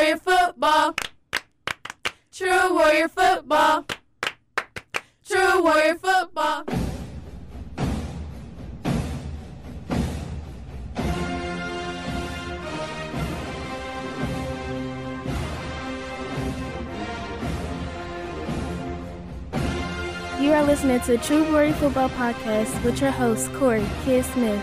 Warrior football. True Warrior football. True Warrior football. You are listening to True Warrior Football Podcast with your host, Corey Kid Smith.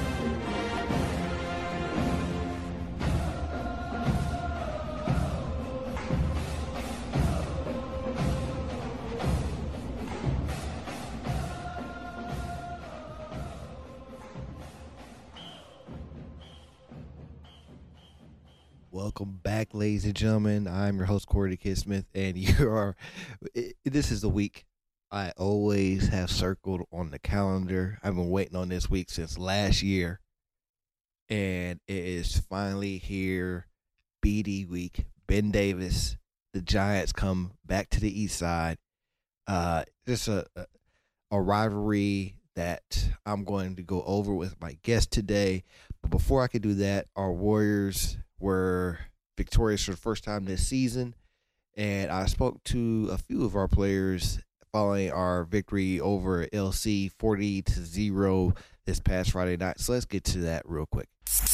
Welcome back, ladies and gentlemen. I'm your host, Corey Kid Smith, and this is the week I always have circled on the calendar. I've been waiting on this week since last year, and it is finally here. BD week. Ben Davis, the Giants come back to the east side. Just a rivalry that I'm going to go over with my guest today. But before I could do that, our Warriors were victorious for the first time this season, and I spoke to a few of our players following our victory over LC 40-0 this past Friday night. So let's get to that real quick.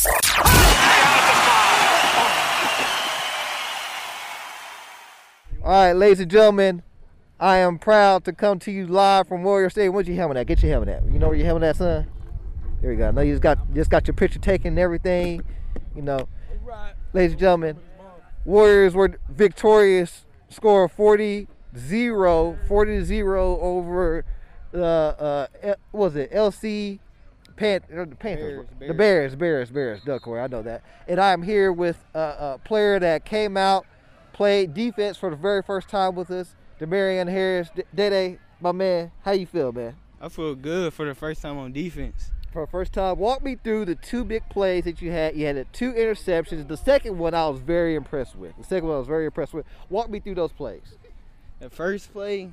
All right, ladies and gentlemen, I am proud to come to you live from Warrior Stadium. Where's your helmet at? Get your helmet at. You know where your helmet at, son? There we go. I know you just got your picture taken and everything. You know, ladies and gentlemen, Warriors were victorious, score 40-0 over what was it? LC Panthers. The Bears. Duck Corey, I know that. And I am here with a player that came out, played defense for the very first time with us, Demarion Harris. Dede, my man, how you feel, man? I feel good for the first time on defense. For the first time, walk me through the two big plays that you had. You had 2 interceptions. The second one I was very impressed with. Walk me through those plays. The first play,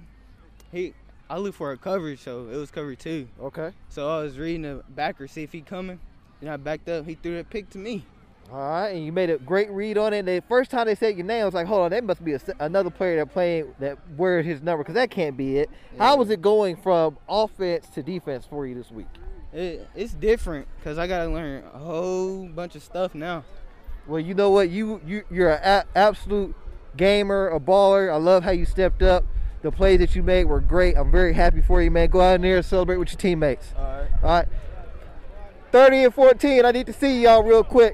I looked for a coverage, so it was cover 2. Okay. So I was reading the backer, see if he coming. Then I backed up. He threw that pick to me. All right, and you made a great read on it. And the first time they said your name, I was like, hold on, that must be another player that wears his number, because that can't be it. Yeah. How was it going from offense to defense for you this week? It's different because I got to learn a whole bunch of stuff now. Well, you know what? You're an absolute gamer, a baller. I love how you stepped up. The plays that you made were great. I'm very happy for you, man. Go out in there and celebrate with your teammates. All right. 30-14. I need to see y'all real quick.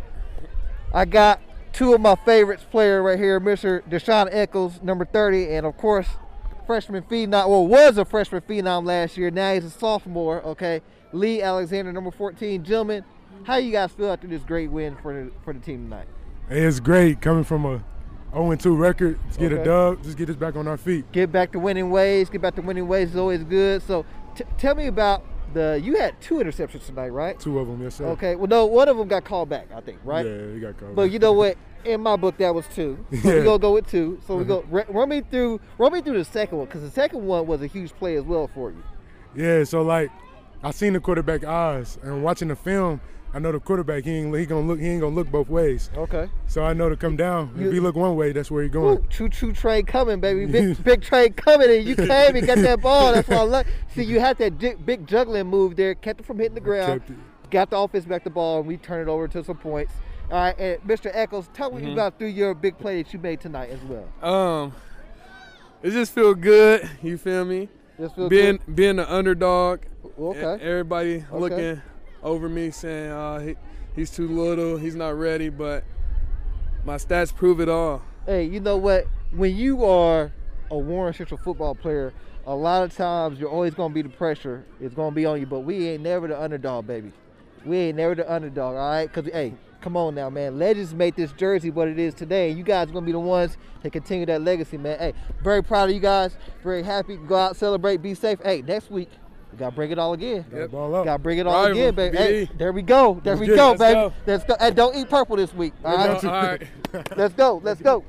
I got 2 of my favorites player right here, Mr. Deshaun Eccles, number 30, and of course, freshman phenom. Well, was a freshman phenom last year. Now he's a sophomore. Okay. Lee Alexander, number 14. Gentlemen, how you guys feel after this great win for the team tonight? Hey, it's great coming from a 0-2 record. Let's get a dub. Just get us back on our feet. Get back to winning ways. Is always good. So tell me about you had 2 interceptions tonight, right? 2 of them, yes, sir. Okay. Well, no, one of them got called back, I think, right? Yeah, he got called back. But you know what? In my book, that was 2. So we're going to go with 2. So we go run me through the second one, because the second one was a huge play as well for you. Yeah, so I seen the quarterback eyes, and watching the film, I know the quarterback, he ain't gonna look both ways. Okay. So I know to come down. If he look one way, that's where he going. Choo-choo train coming, baby. Big train coming, and you came and got that ball. That's why I love. See, you had that big juggling move there, kept it from hitting the ground, got the offense back the ball, and we turned it over to some points. All right, and Mr. Eccles, tell me about through your big play that you made tonight as well. It just feel good. You feel me? Being the underdog. Okay. Everybody looking over me saying, he's too little, he's not ready, but my stats prove it all. Hey, you know what? When you are a Warren Central football player, a lot of times you're always going to be the pressure. It's going to be on you, but we ain't never the underdog, baby. We ain't never the underdog, all right? Because, hey, come on now, man. Legends made this jersey what it is today. You guys are going to be the ones to continue that legacy, man. Hey, very proud of you guys. Very happy. Go out, celebrate, be safe. Hey, next week, we got to bring it all again. Yep. Got to bring it all again, baby. Hey, there we go. There we go, baby. Let's go. Hey, don't eat purple this week, all right? All right. Let's go.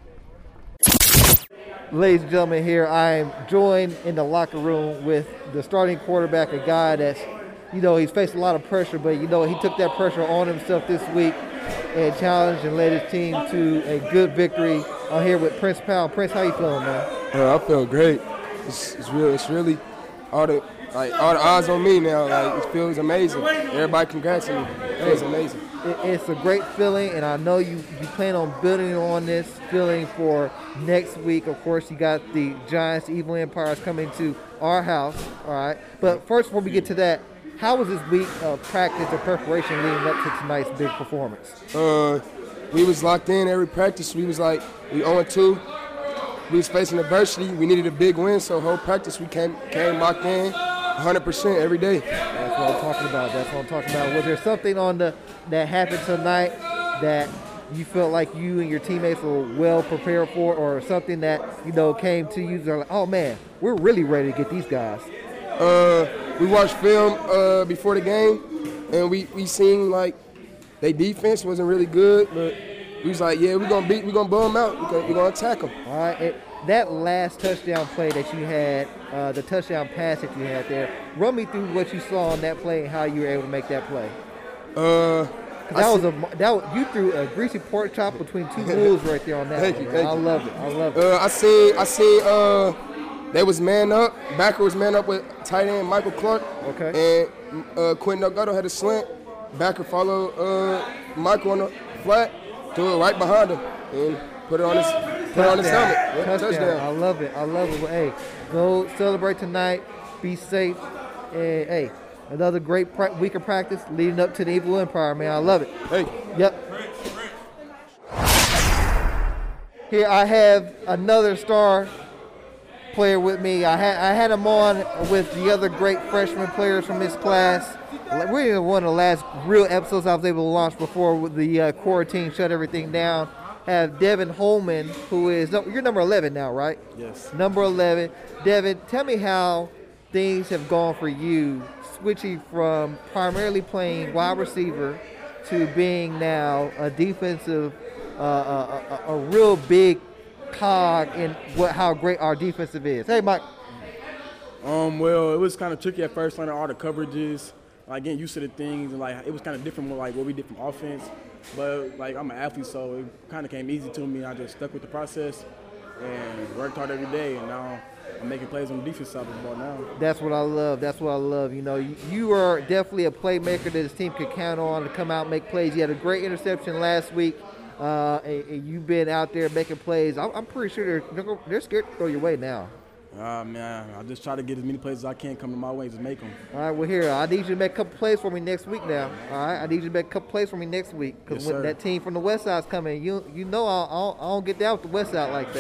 Ladies and gentlemen, here I am joined in the locker room with the starting quarterback, a guy that's, he's faced a lot of pressure, but, he took that pressure on himself this week. and challenged and led his team to a good victory on here with Prince Powell. Prince, how you feeling, man? I feel great. It's really all the odds on me now. Like, it feels amazing. Everybody congratulating me. It feels amazing. It's a great feeling, and I know you plan on building on this feeling for next week. Of course, you got the Giants, Evil Empires coming to our house, all right? But first, before we get to that, how was this week of practice and preparation leading up to tonight's big performance? We was locked in every practice. We 0-2. We was facing adversity. We needed a big win, so whole practice we came locked in 100% every day. That's what I'm talking about. Was there something that happened tonight that you felt like you and your teammates were well prepared for, or something that, came to you? They're like, oh, man, we're really ready to get these guys. We watched film before the game, and we seen like their defense wasn't really good, but we was like, yeah, we're gonna blow them out. We're gonna attack them. All right. That last touchdown play that you had, the touchdown pass that you had there, run me through what you saw on that play and how you were able to make that play. You threw a greasy pork chop between two wolves right there on that. Thank you. I love it. I seen they was man up. Backer was man up with tight end Michael Clark. Okay. And Quentin Delgado had a slant. Backer followed Michael on the flat, threw it right behind him, and put it on his helmet. Yeah, touchdown. I love it. Well, hey, go celebrate tonight. Be safe. And, hey, another great week of practice leading up to the Evil Empire, man. I love it. Thank you. Yep. Here I have another star player with me. I had him on with the other great freshman players from this class. We're in one of the last real episodes I was able to launch before the quarantine shut everything down. Have Devin Holman, who is, you're number 11 now, right? Yes. Number 11. Devin, tell me how things have gone for you, switching from primarily playing wide receiver to being now a defensive, a real big cog in how great our defensive is. Hey, Mike. Well, it was kind of tricky at first, learning all the coverages, like getting used to the things, and like it was kind of different with like what we did from offense. But like I'm an athlete, so it kind of came easy to me. I just stuck with the process and worked hard every day, and now I'm making plays on the defense side of the ball now. That's what I love. You are definitely a playmaker that this team could count on to come out and make plays. You had a great interception last week. And you've been out there making plays. I'm pretty sure they're scared to throw your way now. Man, I just try to get as many plays as I can come to my way and just make them. All right, well, here, I need you to make a couple plays for me next week now. All right, I need you to make a couple plays for me next week. Because when that team from the West Side's coming, you know I don't get down with the West Side like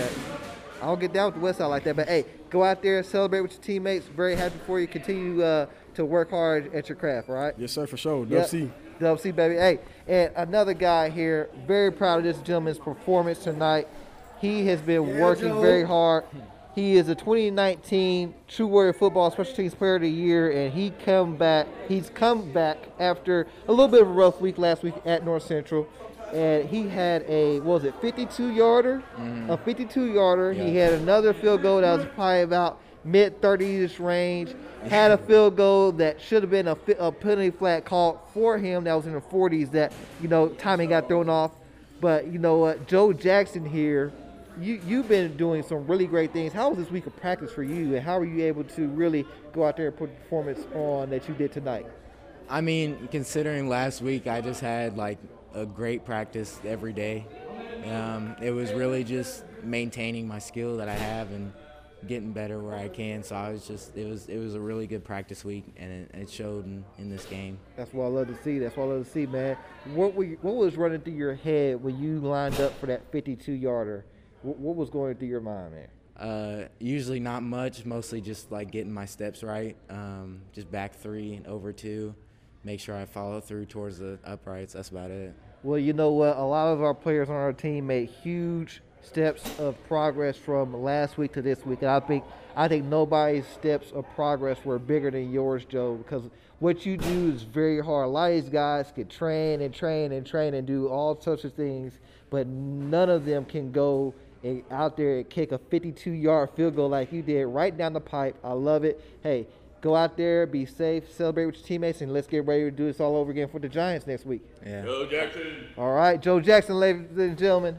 that. But, hey, go out there, celebrate with your teammates. Very happy for you. Continue to work hard at your craft, all right? Yes, sir, for sure. Dub C, baby. Hey, and another guy here, very proud of this gentleman's performance tonight. He has been working very hard. He is a 2019 True Warrior Football Special Teams Player of the Year, and he's come back after a little bit of a rough week last week at North Central. And he had a 52-yarder? Mm-hmm. A 52-yarder. Yeah. He had another field goal that was probably about mid-30s range. Had a field goal that should have been a penalty flag called for him that was in the 40s that, timing got thrown off. But you know what? Joe Jackson here, you've been doing some really great things. How was this week of practice for you, and how were you able to really go out there and put the performance on that you did tonight? I mean, considering last week I just had like a great practice every day. It was really just maintaining my skill that I have and getting better where I can. So it was a really good practice week, and it showed in this game. That's what I love to see. Man. What was running through your head when you lined up for that 52-yarder? What was going through your mind, man? Usually not much, mostly just like getting my steps right. Just back 3 and over 2. Make sure I follow through towards the uprights. That's about it. Well, you know what? A lot of our players on our team made huge steps of progress from last week to this week. And I think nobody's steps of progress were bigger than yours, Joe, because what you do is very hard. A lot of these guys can train and do all sorts of things, but none of them can go out there and kick a 52-yard field goal like you did right down the pipe. I love it. Hey, Go out there, be safe, celebrate with your teammates, and let's get ready to do this all over again for the Giants next week. Yeah. Joe Jackson. All right, Joe Jackson, ladies and gentlemen.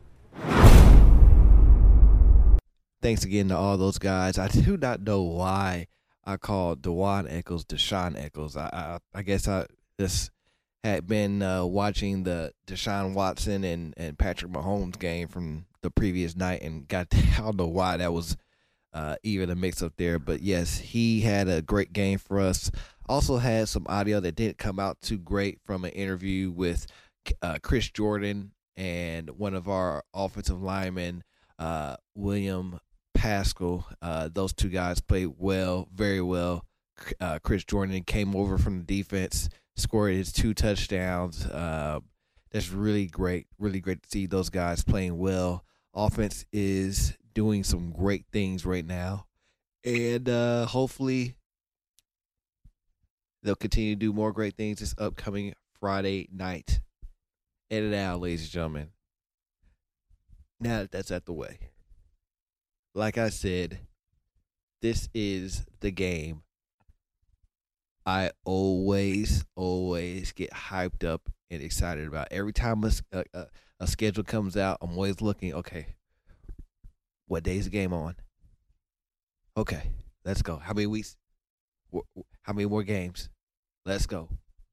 Thanks again to all those guys. I do not know why I called Dewan Eccles Deshaun Eccles. I guess I just had been watching the Deshaun Watson and Patrick Mahomes game from the previous night and I don't know why that was even a mix-up there. But, yes, he had a great game for us. Also had some audio that didn't come out too great from an interview with Chris Jordan and one of our offensive linemen, William Pascal. Those two guys played well, very well. Chris Jordan came over from the defense, scored his 2 touchdowns. That's really great to see those guys playing well. Offense is doing some great things right now, and hopefully they'll continue to do more great things this upcoming Friday night. And now, ladies and gentlemen, now that that's out the way, like I said, this is the game I always get hyped up and excited about. Every time a schedule comes out, I'm always looking, okay, what day is the game on? Okay, let's go. How many weeks? How many more games? Let's go.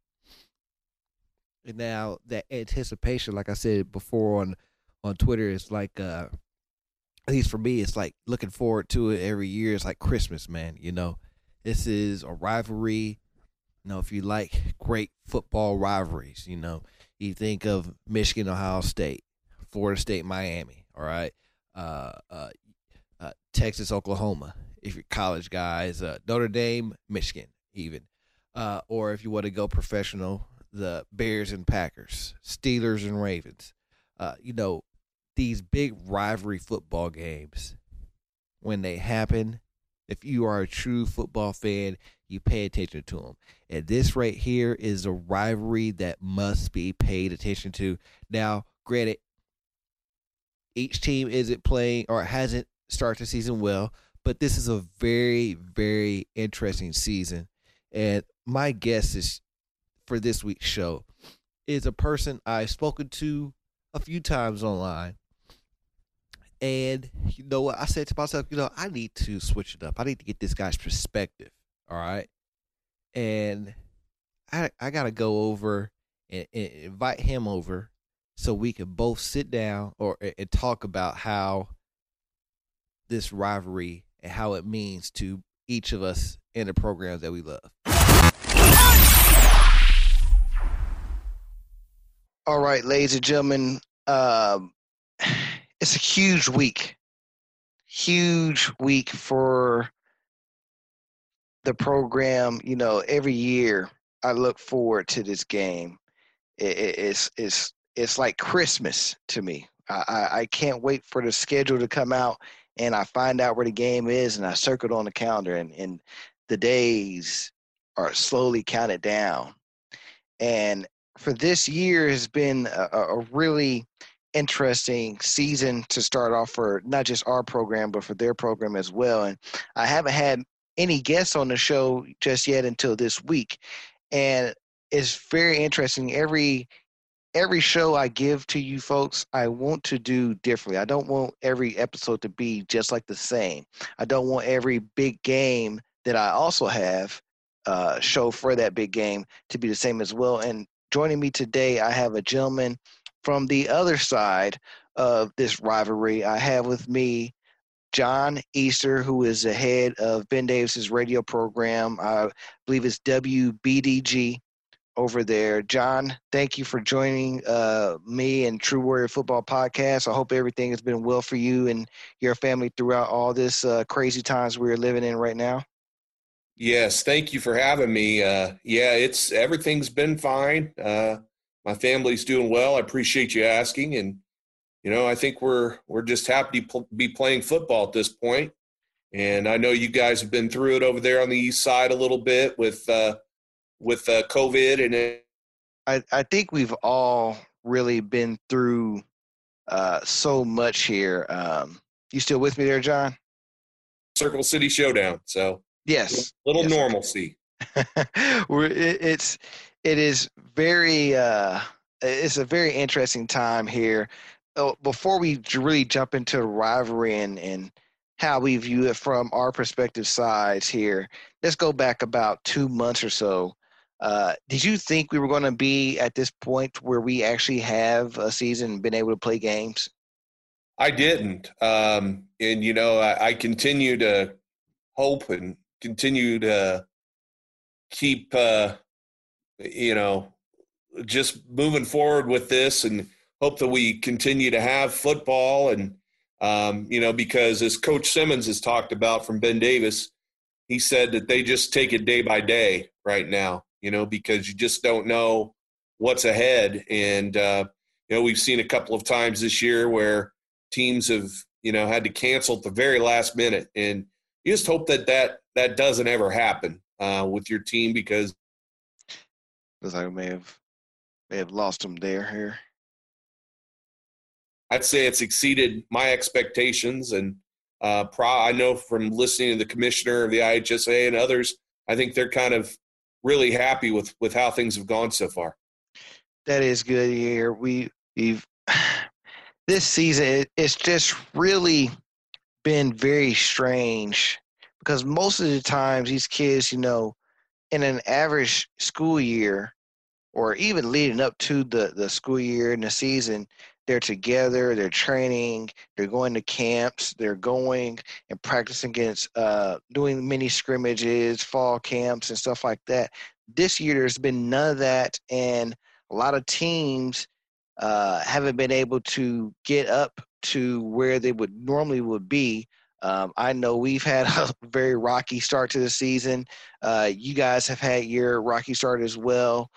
And now that anticipation, like I said before on Twitter, it's like at least for me, it's like looking forward to it every year. It's like Christmas, man. You know, this is a rivalry. You know, if you like great football rivalries, you know, you think of Michigan, Ohio State, Florida State, Miami. All right, Texas, Oklahoma. If you're college guys, Notre Dame, Michigan, even, or if you want to go professional, the Bears and Packers, Steelers and Ravens. You know, these big rivalry football games, when they happen, if you are a true football fan, you pay attention to them. And this right here is a rivalry that must be paid attention to. Now, granted, each team isn't playing or hasn't started the season well, but this is a very, very interesting season. And my guess is for this week's show is a person I've spoken to a few times online. And you know what? I said to myself, you know, I need to switch it up. I need to get this guy's perspective. All right. And I got to go over and invite him over so we can both sit down and talk about how this rivalry and how it means to each of us in the programs that we love. All right, ladies and gentlemen, it's a huge week for the program. You know, every year I look forward to this game. It's like Christmas to me. I can't wait for the schedule to come out and I find out where the game is and I circle it on the calendar and the days are slowly counted down. And for this year has been a really interesting season to start off for not just our program, but for their program as well. And I haven't had any guests on the show just yet until this week. And it's very interesting. Every show I give to you folks, I want to do differently. I don't want every episode to be just like the same. I don't want every big game that I also have show for that big game to be the same as well. And joining me today, I have a gentleman from the other side of this rivalry. I have with me John Easter, who is the head of Ben Davis's radio program. I believe it's WBDG over there. John, thank you for joining me and True Warrior Football Podcast. I hope everything has been well for you and your family throughout all this crazy times we're living in right now. Yes, thank you for having me. Everything's been fine. My family's doing well. I appreciate you asking, and you know, I think we're just happy to be playing football at this point. And I know you guys have been through it over there on the east side a little bit with COVID, and I think we've all really been through so much here. You still with me there, John? Circle City Showdown. So Yes. Little yes, normalcy. It is very it's a very interesting time here. Before we really jump into the rivalry and how we view it from our perspective sides here, let's go back about 2 months or so. Did you think we were going to be at this point where we actually have a season and been able to play games? I didn't. And, I continue to hope and continue to keep, just moving forward with this and hope that we continue to have football. And, because as Coach Simmons has talked about from Ben Davis, he said that they just take it day by day right now, because you just don't know what's ahead. And, we've seen a couple of times this year where teams have, had to cancel at the very last minute. And you just hope that doesn't ever happen with your team, because looks like we may have lost them here. I'd say it's exceeded my expectations. And I know from listening to the commissioner of the IHSA and others, I think they're kind of really happy with how things have gone so far. That is good to hear. We've this season, it's just really been very strange because most of the times these kids, in an average school year or even leading up to the school year and the season, they're together, they're training, they're going to camps, they're going and practicing against doing mini scrimmages, fall camps, and stuff like that. This year, there's been none of that, and a lot of teams haven't been able to get up to where they would be. I know we've had a very rocky start to the season. You guys have had your rocky start as well.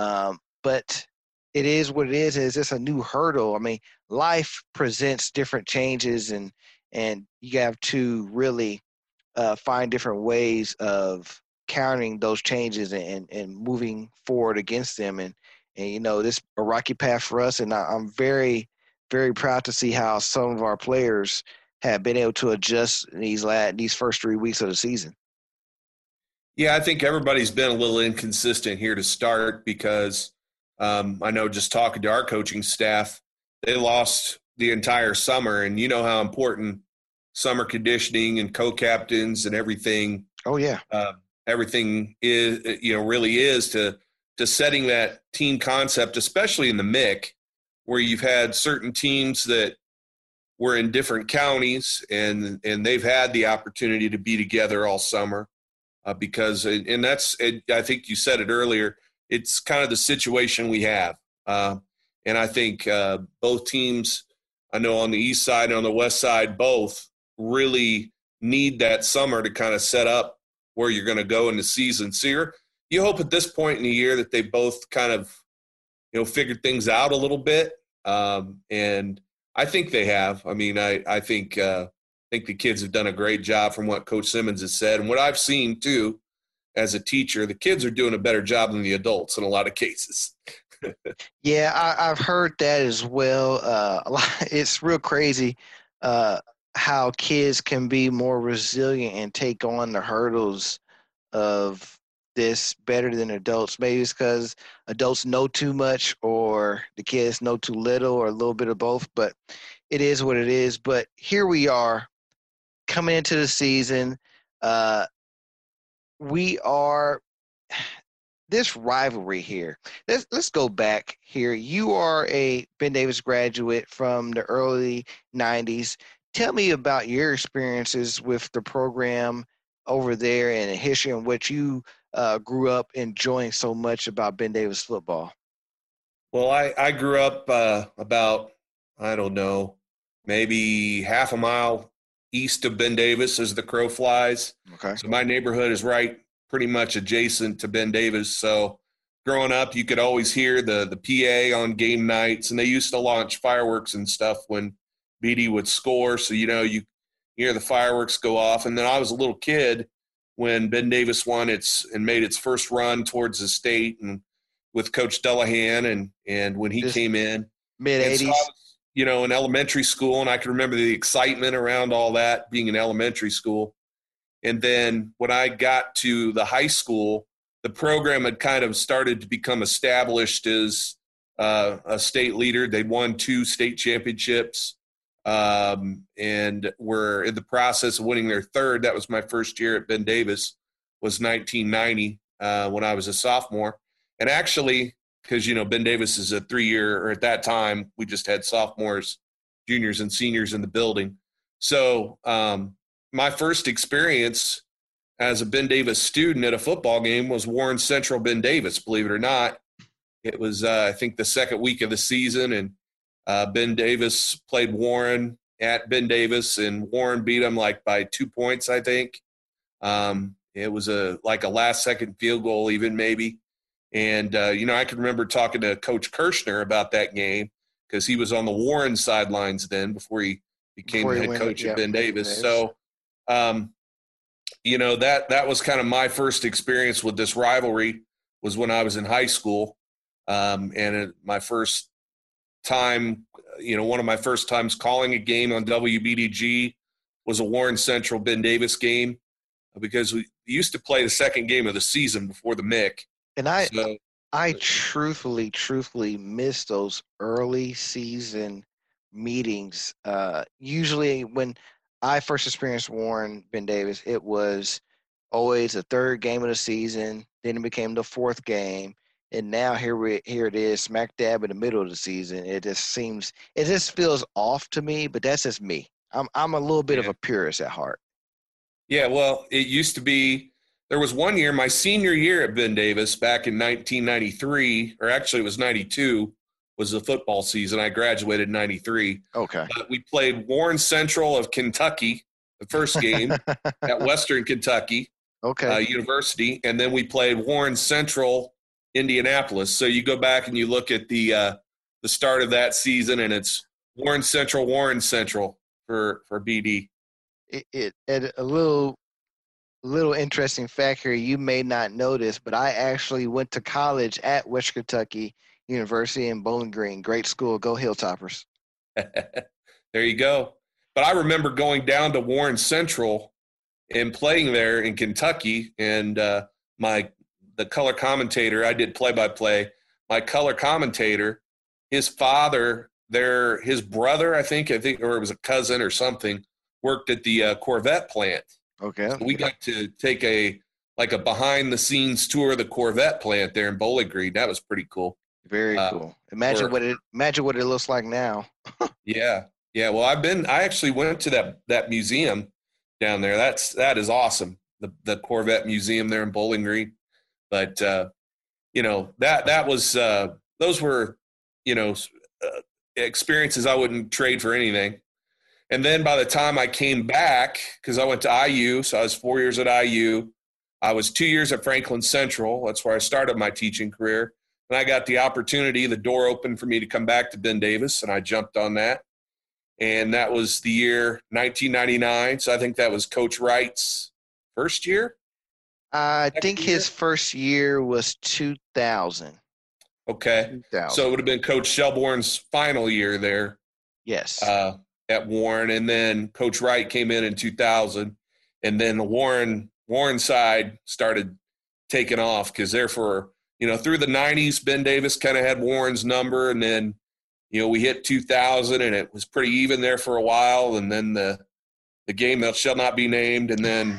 But it is what it is. It's just a new hurdle. I mean, life presents different changes, and you have to really find different ways of countering those changes and moving forward against them. And this a rocky path for us, and I'm very, very proud to see how some of our players have been able to adjust in these first 3 weeks of the season. Yeah, I think everybody's been a little inconsistent here to start because I know just talking to our coaching staff, they lost the entire summer, and you know how important summer conditioning and co-captains and everything. Oh yeah, everything is really is to setting that team concept, especially in the MIC, where you've had certain teams that were in different counties and they've had the opportunity to be together all summer because that's I think you said it earlier. It's kind of the situation we have, and I think both teams, I know on the east side and on the west side, both really need that summer to kind of set up where you're going to go in the season. So you hope at this point in the year that they both kind of, figured things out a little bit. And I think they have. I mean, I think the kids have done a great job from what Coach Simmons has said. And what I've seen, too, as a teacher, the kids are doing a better job than the adults in a lot of cases. Yeah, I've heard that as well. It's real crazy how kids can be more resilient and take on the hurdles of this better than adults. Maybe it's because adults know too much or the kids know too little or a little bit of both, but it is what it is. But here we are coming into the season. We are this rivalry here. Let's go back here. You are a Ben Davis graduate from the early 90s. Tell me about your experiences with the program over there and the history and what you grew up enjoying so much about Ben Davis football. Well, I grew up about, I don't know, maybe half a mile east of Ben Davis as the crow flies. Okay. So my neighborhood is right pretty much adjacent to Ben Davis. So growing up, you could always hear the PA on game nights, and they used to launch fireworks and stuff when BD would score. So, you hear the fireworks go off. And then I was a little kid when Ben Davis won and made its first run towards the state and with Coach Delahan and when he came in. Mid-'80s. So I was, in elementary school, and I can remember the excitement around all that being in elementary school. And then when I got to the high school, the program had kind of started to become established as a state leader. They'd won 2 state championships and were in the process of winning their 3rd. That was my first year at Ben Davis, was 1990 when I was a sophomore. And actually, because, Ben Davis is a 3-year, or at that time, we just had sophomores, juniors, and seniors in the building. So my first experience as a Ben Davis student at a football game was Warren Central Ben Davis, believe it or not. It was, I think, the second week of the season, and Ben Davis played Warren at Ben Davis, and Warren beat him by 2 points, I think. It was a last-second field goal even, maybe. And, I can remember talking to Coach Kirshner about that game because he was on the Warren sidelines then before he became the head coach at Ben Davis. So, that was kind of my first experience with this rivalry was when I was in high school. My first time, one of my first times calling a game on WBDG was a Warren Central Ben Davis game because we used to play the second game of the season before the MIC. And I truthfully miss those early season meetings. Usually when I first experienced Warren Ben Davis, it was always the 3rd game of the season. Then it became the 4th game. And now here it is, smack dab in the middle of the season. It just feels off to me, but that's just me. I'm a little bit of a purist at heart. Yeah, well, it used to be, there was one year, my senior year at Ben Davis back in 1993, or actually it was 92, was the football season. I graduated in 93. Okay. We played Warren Central of Kentucky, the first game at Western Kentucky University, and then we played Warren Central Indianapolis. So you go back and you look at the start of that season, and it's Warren Central for BD. A little interesting fact here, you may not know this, but I actually went to college at West Kentucky University in Bowling Green. Great school. Go Hilltoppers. There you go. But I remember going down to Warren Central and playing there in Kentucky, and the color commentator, I did play-by-play, my color commentator, his father, his brother, I think, or it was a cousin or something, worked at the Corvette plant. Okay. So we got to take a behind-the-scenes tour of the Corvette plant there in Bowling Green. That was pretty cool. Very cool. Imagine what it looks like now. Yeah. Well, I actually went to that museum down there. That is awesome. The Corvette Museum there in Bowling Green. But that was those were experiences I wouldn't trade for anything. And then by the time I came back, because I went to IU, so I was 4 years at IU. I was 2 years at Franklin Central. That's where I started my teaching career. And I got the opportunity, the door opened for me to come back to Ben Davis, and I jumped on that. And that was the year 1999. So I think that was Coach Wright's first year. I think his first year was 2000. Okay. 2000. So it would have been Coach Shelbourne's final year there. Yes. At Warren. And then Coach Wright came in 2000. And then the Warren side started taking off because therefore, through the 90s, Ben Davis kind of had Warren's number. And then, we hit 2000 and it was pretty even there for a while. And then the game that shall not be named. And then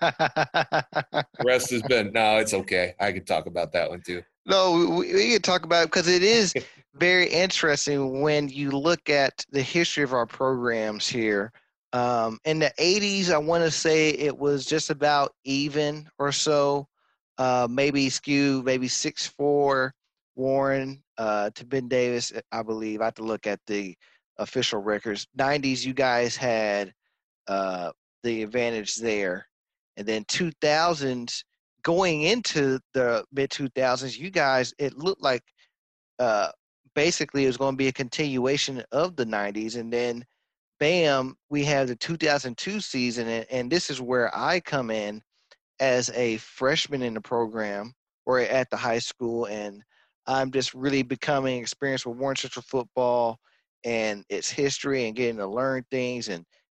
the rest has been, no, it's okay. I can talk about that one too. No, we can talk about it because it is very interesting when you look at the history of our programs here. In the 80s, I want to say it was just about even or so, maybe skewed, maybe 6-4 Warren to Ben Davis, I believe. I have to look at the official records. 90s, you guys had the advantage there. And then 2000s, going into the mid-2000s, you guys, it looked like basically it was going to be a continuation of the 90s. And then, bam, we have the 2002 season. And this is where I come in as a freshman in the program or at the high school. And I'm just really becoming experienced with Warren Central football and its history and getting to learn things and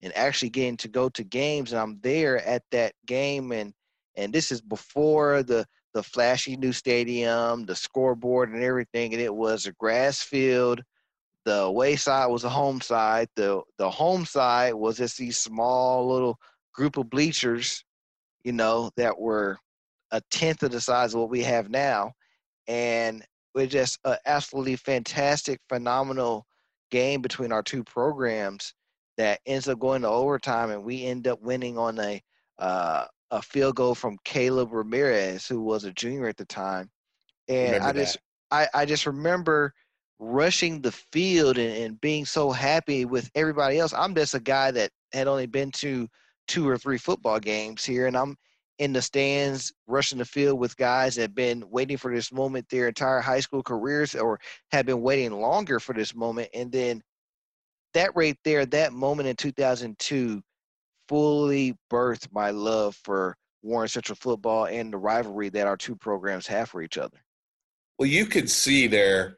and actually getting to go to games. And I'm there at that game, and this is before the flashy new stadium, the scoreboard and everything. And it was a grass field. The away side was a home side. The home side was just these small little group of bleachers, that were a tenth of the size of what we have now. And we're just an absolutely fantastic, phenomenal game between our two programs that ends up going to overtime, and we end up winning on a field goal from Caleb Ramirez, who was a junior at the time. And I just remember rushing the field and being so happy with everybody else. I'm just a guy that had only been to 2 or 3 football games here, and I'm in the stands rushing the field with guys that have been waiting for this moment their entire high school careers, or have been waiting longer for this moment. And then that right there, that moment in 2002, fully birthed my love for Warren Central football and the rivalry that our two programs have for each other. Well, you could see there,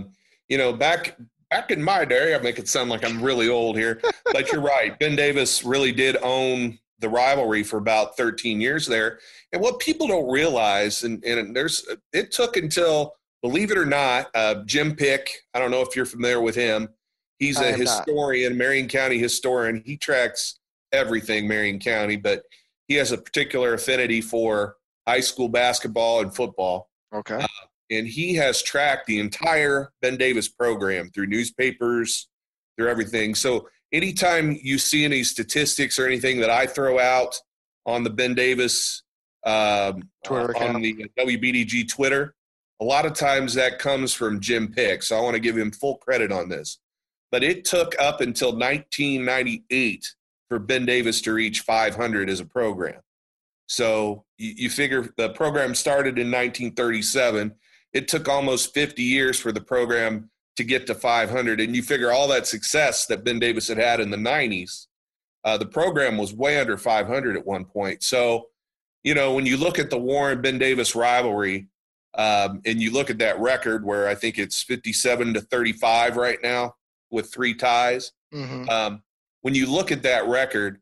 back in my day, I make it sound like I'm really old here, but you're right. Ben Davis really did own the rivalry for about 13 years there. And what people don't realize, and it took until, believe it or not, Jim Pick, I don't know if you're familiar with him. He's a historian, Marion County historian. He tracks everything Marion County, but he has a particular affinity for high school basketball and football. Okay. And he has tracked the entire Ben Davis program through newspapers, through everything. So anytime you see any statistics or anything that I throw out on the Ben Davis Twitter account, on the WBDG Twitter, a lot of times that comes from Jim Pick. So I want to give him full credit on this. But it took up until 1998 for Ben Davis to reach 500 as a program. So you figure the program started in 1937. It took almost 50 years for the program to get to 500. And you figure all that success that Ben Davis had in the 90s, the program was way under 500 at one point. So, when you look at the Warren-Ben Davis rivalry, and you look at that record where I think it's 57-35 right now with 3 ties. Mm-hmm. When you look at that record,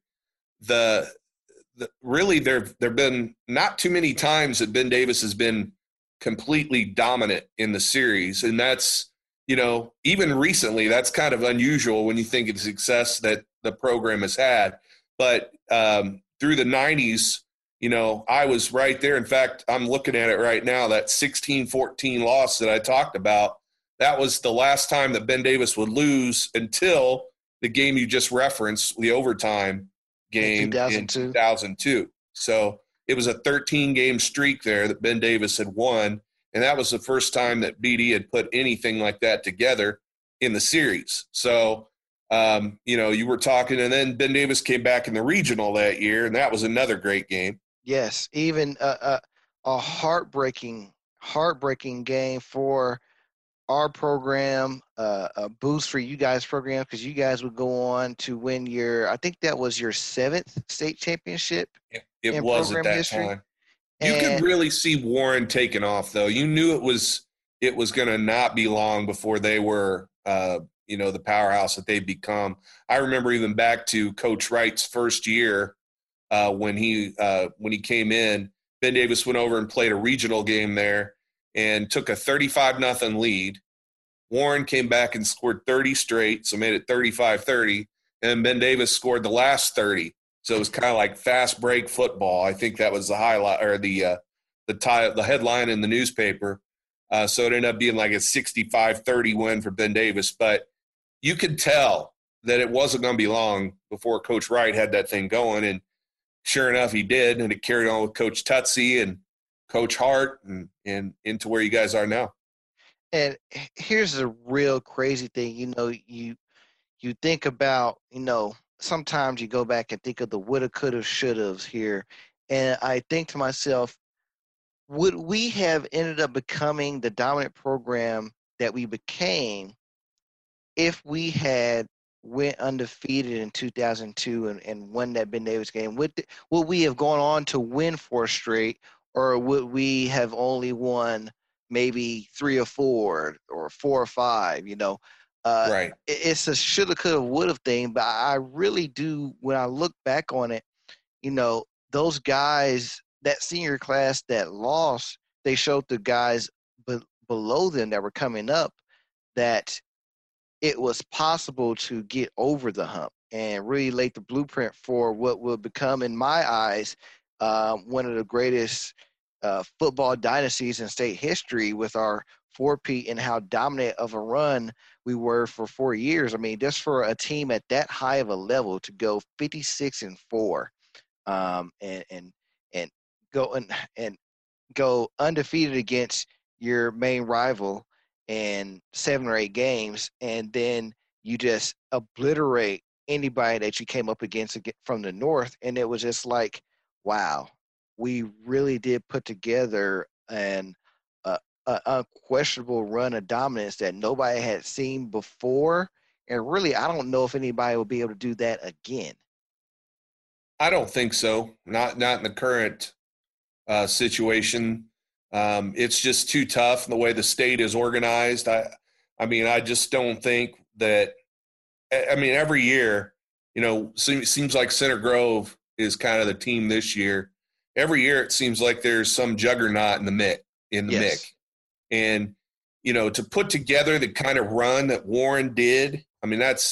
really there've been not too many times that Ben Davis has been completely dominant in the series. And that's, even recently, that's kind of unusual when you think of the success that the program has had. But through the 90s, I was right there. In fact, I'm looking at it right now, that 16-14 loss that I talked about, that was the last time that Ben Davis would lose until the game you just referenced, the overtime game in 2002. So it was a 13-game streak there that Ben Davis had won, and that was the first time that BD had put anything like that together in the series. So, you were talking, and then Ben Davis came back in the regional that year, and that was another great game. Yes, even a heartbreaking game for our program, a boost for you guys' program, because you guys would go on to win I think that was your 7th state championship. It was at that history. time. You could really see Warren taking off, though. You knew it was going to not be long before they were, the powerhouse that they'd become. I remember even back to Coach Wright's first year when he came in. Ben Davis went over and played a regional game there and took a 35-0 lead. Warren came back and scored 30 straight, so made it 35-30. And Ben Davis scored the last 30. So it was kind of like fast break football. I think that was the highlight, or the headline in the newspaper. So it ended up being like a 65-30 win for Ben Davis. But you could tell that it wasn't going to be long before Coach Wright had that thing going. And sure enough, he did. And it carried on with Coach Tutsi and Coach Hart and into where you guys are now. And here's the real crazy thing. You think about, sometimes you go back and think of the woulda, coulda, shouldas here. And I think to myself, would we have ended up becoming the dominant program that we became if we had went undefeated in 2002 and won that Ben Davis game? Would we have gone on to win 4 straight, or would we have only won maybe 3 or 4 or 4 or 5? Right. It's a shoulda, coulda, woulda thing, but I really do. When I look back on it, those guys, that senior class that lost, they showed the guys below them that were coming up that it was possible to get over the hump and really lay the blueprint for what will become, in my eyes, one of the greatest football dynasties in state history with our four-peat and how dominant of a run we were for 4 years. I mean, just for a team at that high of a level to go 56-4 and go undefeated against your main rival in 7 or 8 games, and then you just obliterate anybody that you came up against from the north. And it was just like, wow, we really did put together an unquestionable run of dominance that nobody had seen before. And really, I don't know if anybody will be able to do that again. I don't think so. Not in the current situation. It's just too tough in the way the state is organized. I mean, I just don't think that. I mean, every year, seems like Center Grove is kind of the team this year. Every year, it seems like there's some juggernaut in the mix. And to put together the kind of run that Warren did, I mean, that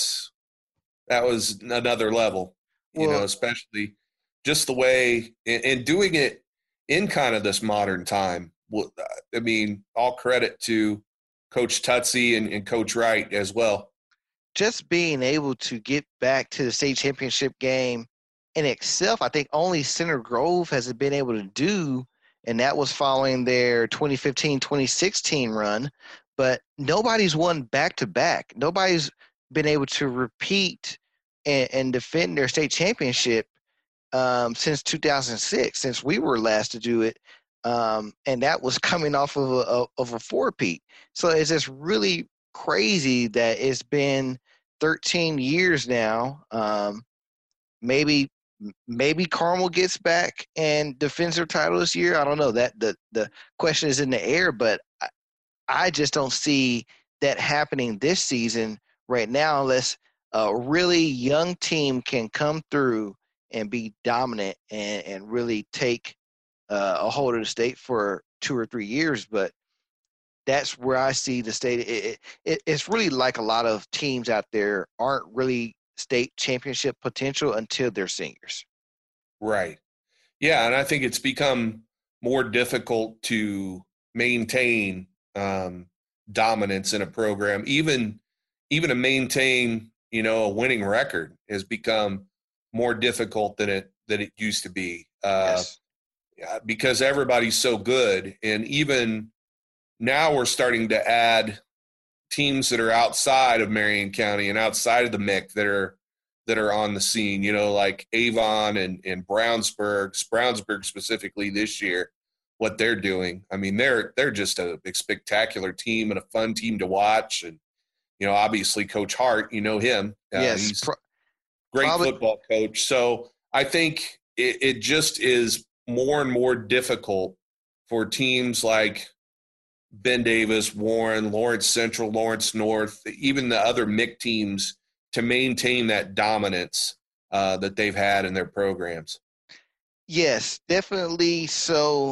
was another level. Especially just the way and doing it in kind of this modern time. I mean, all credit to Coach Tutsi and Coach Wright as well. Just being able to get back to the state championship game in itself, I think only Center Grove has been able to do, and that was following their 2015-2016 run. But nobody's won back-to-back. Nobody's been able to repeat and defend their state championship since 2006, since we were last to do it, and that was coming off of a four-peat. So it's just really crazy that it's been 13 years now. Maybe Carmel gets back and defends their title this year. I don't know. That the question is in the air, but I just don't see that happening this season right now unless a really young team can come through and be dominant and really take a hold of the state for 2 or 3 years. But that's where I see the state. It's really like a lot of teams out there aren't really state championship potential until they're seniors. Right. Yeah, and I think it's become more difficult to maintain dominance in a program. Even to maintain, a winning record has become more difficult than it used to be. Yes. Because everybody's so good, and even now we're starting to add teams that are outside of Marion County and outside of the MIC that are on the scene, like Avon and Brownsburg specifically this year, what they're doing. I mean, they're just a spectacular team and a fun team to watch. And, obviously Coach Hart, him. Yes. He's great football coach. So I think it just is more and more difficult for teams like Ben Davis, Warren, Lawrence Central, Lawrence North, even the other MIC teams to maintain that dominance that they've had in their programs. Yes, definitely. So,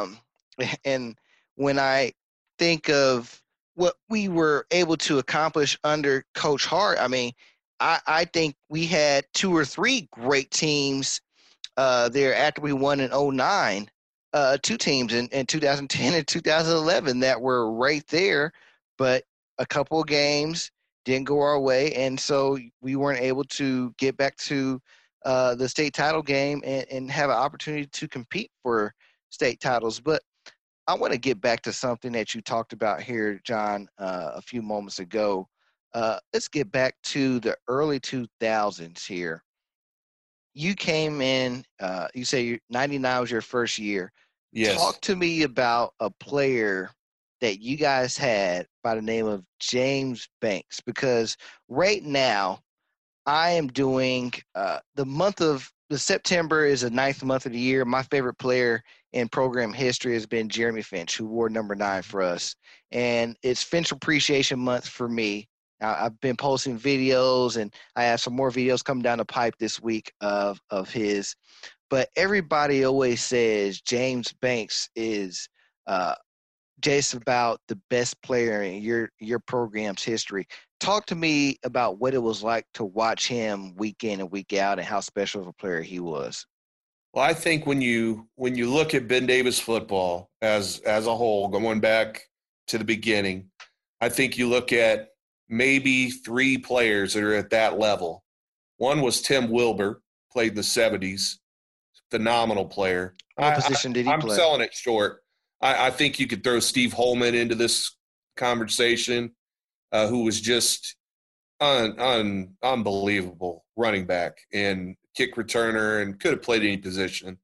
and when I think of what we were able to accomplish under Coach Hart, I mean, I think we had 2 or 3 great teams there after we won in 2009. 2 teams in 2010 and 2011 that were right there, but a couple of games didn't go our way, and so we weren't able to get back to the state title game and have an opportunity to compete for state titles. But I want to get back to something that you talked about here, John, a few moments ago. Let's get back to the early 2000s here. You came in, you say 99 was your first year. Yes. Talk to me about a player that you guys had by the name of James Banks, because right now I am doing the September is the 9th month of the year. My favorite player in program history has been Jeremy Finch, who wore number 9 for us. And it's Finch Appreciation Month for me. I've been posting videos, and I have some more videos coming down the pipe this week of his. But everybody always says James Banks is just about the best player in your program's history. Talk to me about what it was like to watch him week in and week out, and how special of a player he was. Well, I think when you look at Ben Davis football as a whole, going back to the beginning, I think you look at maybe 3 players that are at that level. One was Tim Wilber, played in the 70s, phenomenal player. What position did he play? I'm selling it short. I think you could throw Steve Holman into this conversation, who was just unbelievable running back and kick returner and could have played any position.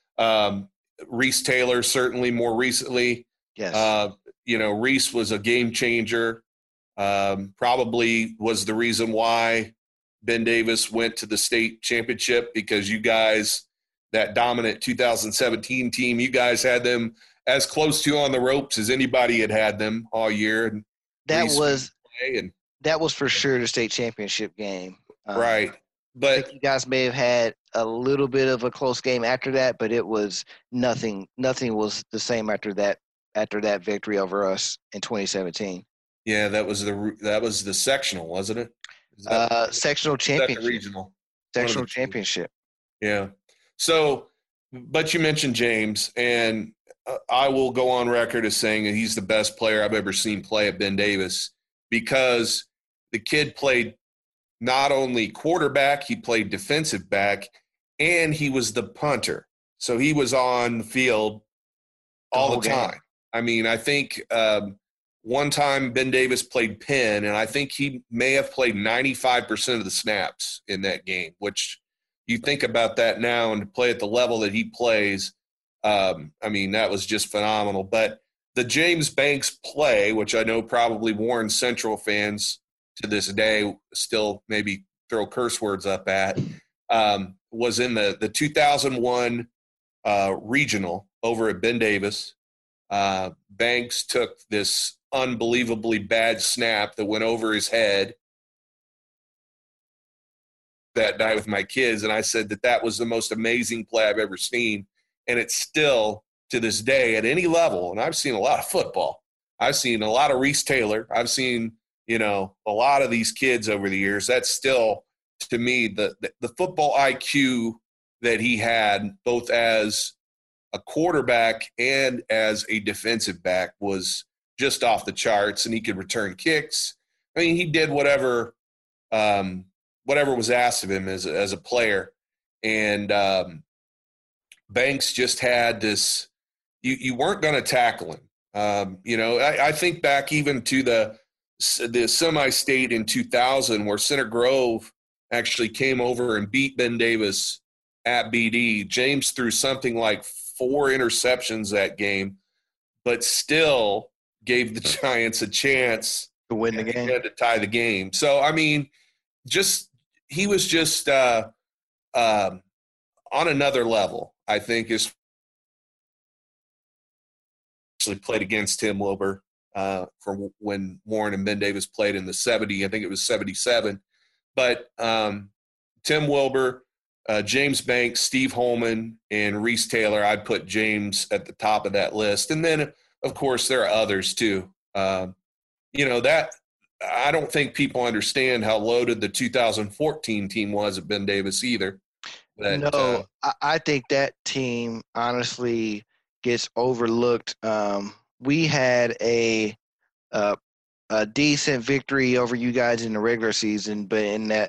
Reese Taylor, certainly more recently. Yes. Reese was a game changer. Probably was the reason why Ben Davis went to the state championship, because you guys, that dominant 2017 team, you guys had them as close to on the ropes as anybody had them all year. And that was for sure the state championship game. Right. But I think you guys may have had a little bit of a close game after that, but it was nothing. Nothing was the same after that victory over us in 2017. Yeah, that was the sectional, wasn't it? Sectional championship. Regional. Sectional championship. Yeah. So, but you mentioned James, and I will go on record as saying that he's the best player I've ever seen play at Ben Davis, because the kid played not only quarterback, he played defensive back, and he was the punter. So he was on the field all the time. I mean, I think one time Ben Davis played Penn, and I think he may have played 95% of the snaps in that game, which you think about that now, and to play at the level that he plays, I mean, that was just phenomenal. But the James Banks play, which I know probably Warren Central fans to this day still maybe throw curse words up at, was in the 2001 regional over at Ben Davis. Banks took this unbelievably bad snap that went over his head that night with my kids, and I said that was the most amazing play I've ever seen. And it's still, to this day, at any level, and I've seen a lot of football. I've seen a lot of Reese Taylor. I've seen, a lot of these kids over the years. That's still, to me, the football IQ that he had, both as a quarterback and as a defensive back, was just off the charts, and he could return kicks. I mean, he did whatever was asked of him as a player. And Banks just had this – you weren't going to tackle him. I think back even to the semi-state in 2000 where Center Grove actually came over and beat Ben Davis at BD. James threw something like 4 interceptions that game, but still gave the Giants a chance to win the game, to tie the game. So, I mean, he was just on another level, I think, is actually played against Tim Wilber from when Warren and Ben Davis played in the 70, I think it was 77. But Tim Wilber, James Banks, Steve Holman, and Reese Taylor, I'd put James at the top of that list. And then, of course, there are others too. That I don't think people understand how loaded the 2014 team was at Ben Davis either. I think that team honestly gets overlooked. We had a decent victory over you guys in the regular season, but in that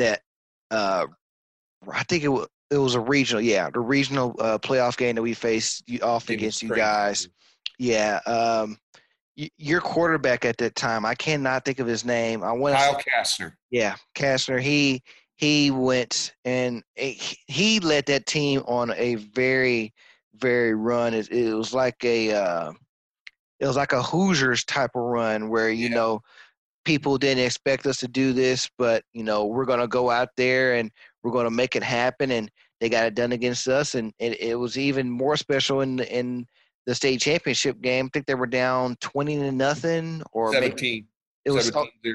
I think it was a regional, the regional playoff game that we faced off against you guys. Yeah, your quarterback at that time, I cannot think of his name. Kyle Kastner. Yeah, Kastner. He went and he led that team on a very, very run. It was like a Hoosiers type of run where people didn't expect us to do this, but we're gonna go out there and we're gonna make it happen, and they got it done against us. And it was even more special in the state championship game. I think they were down 20-0 or 17. It was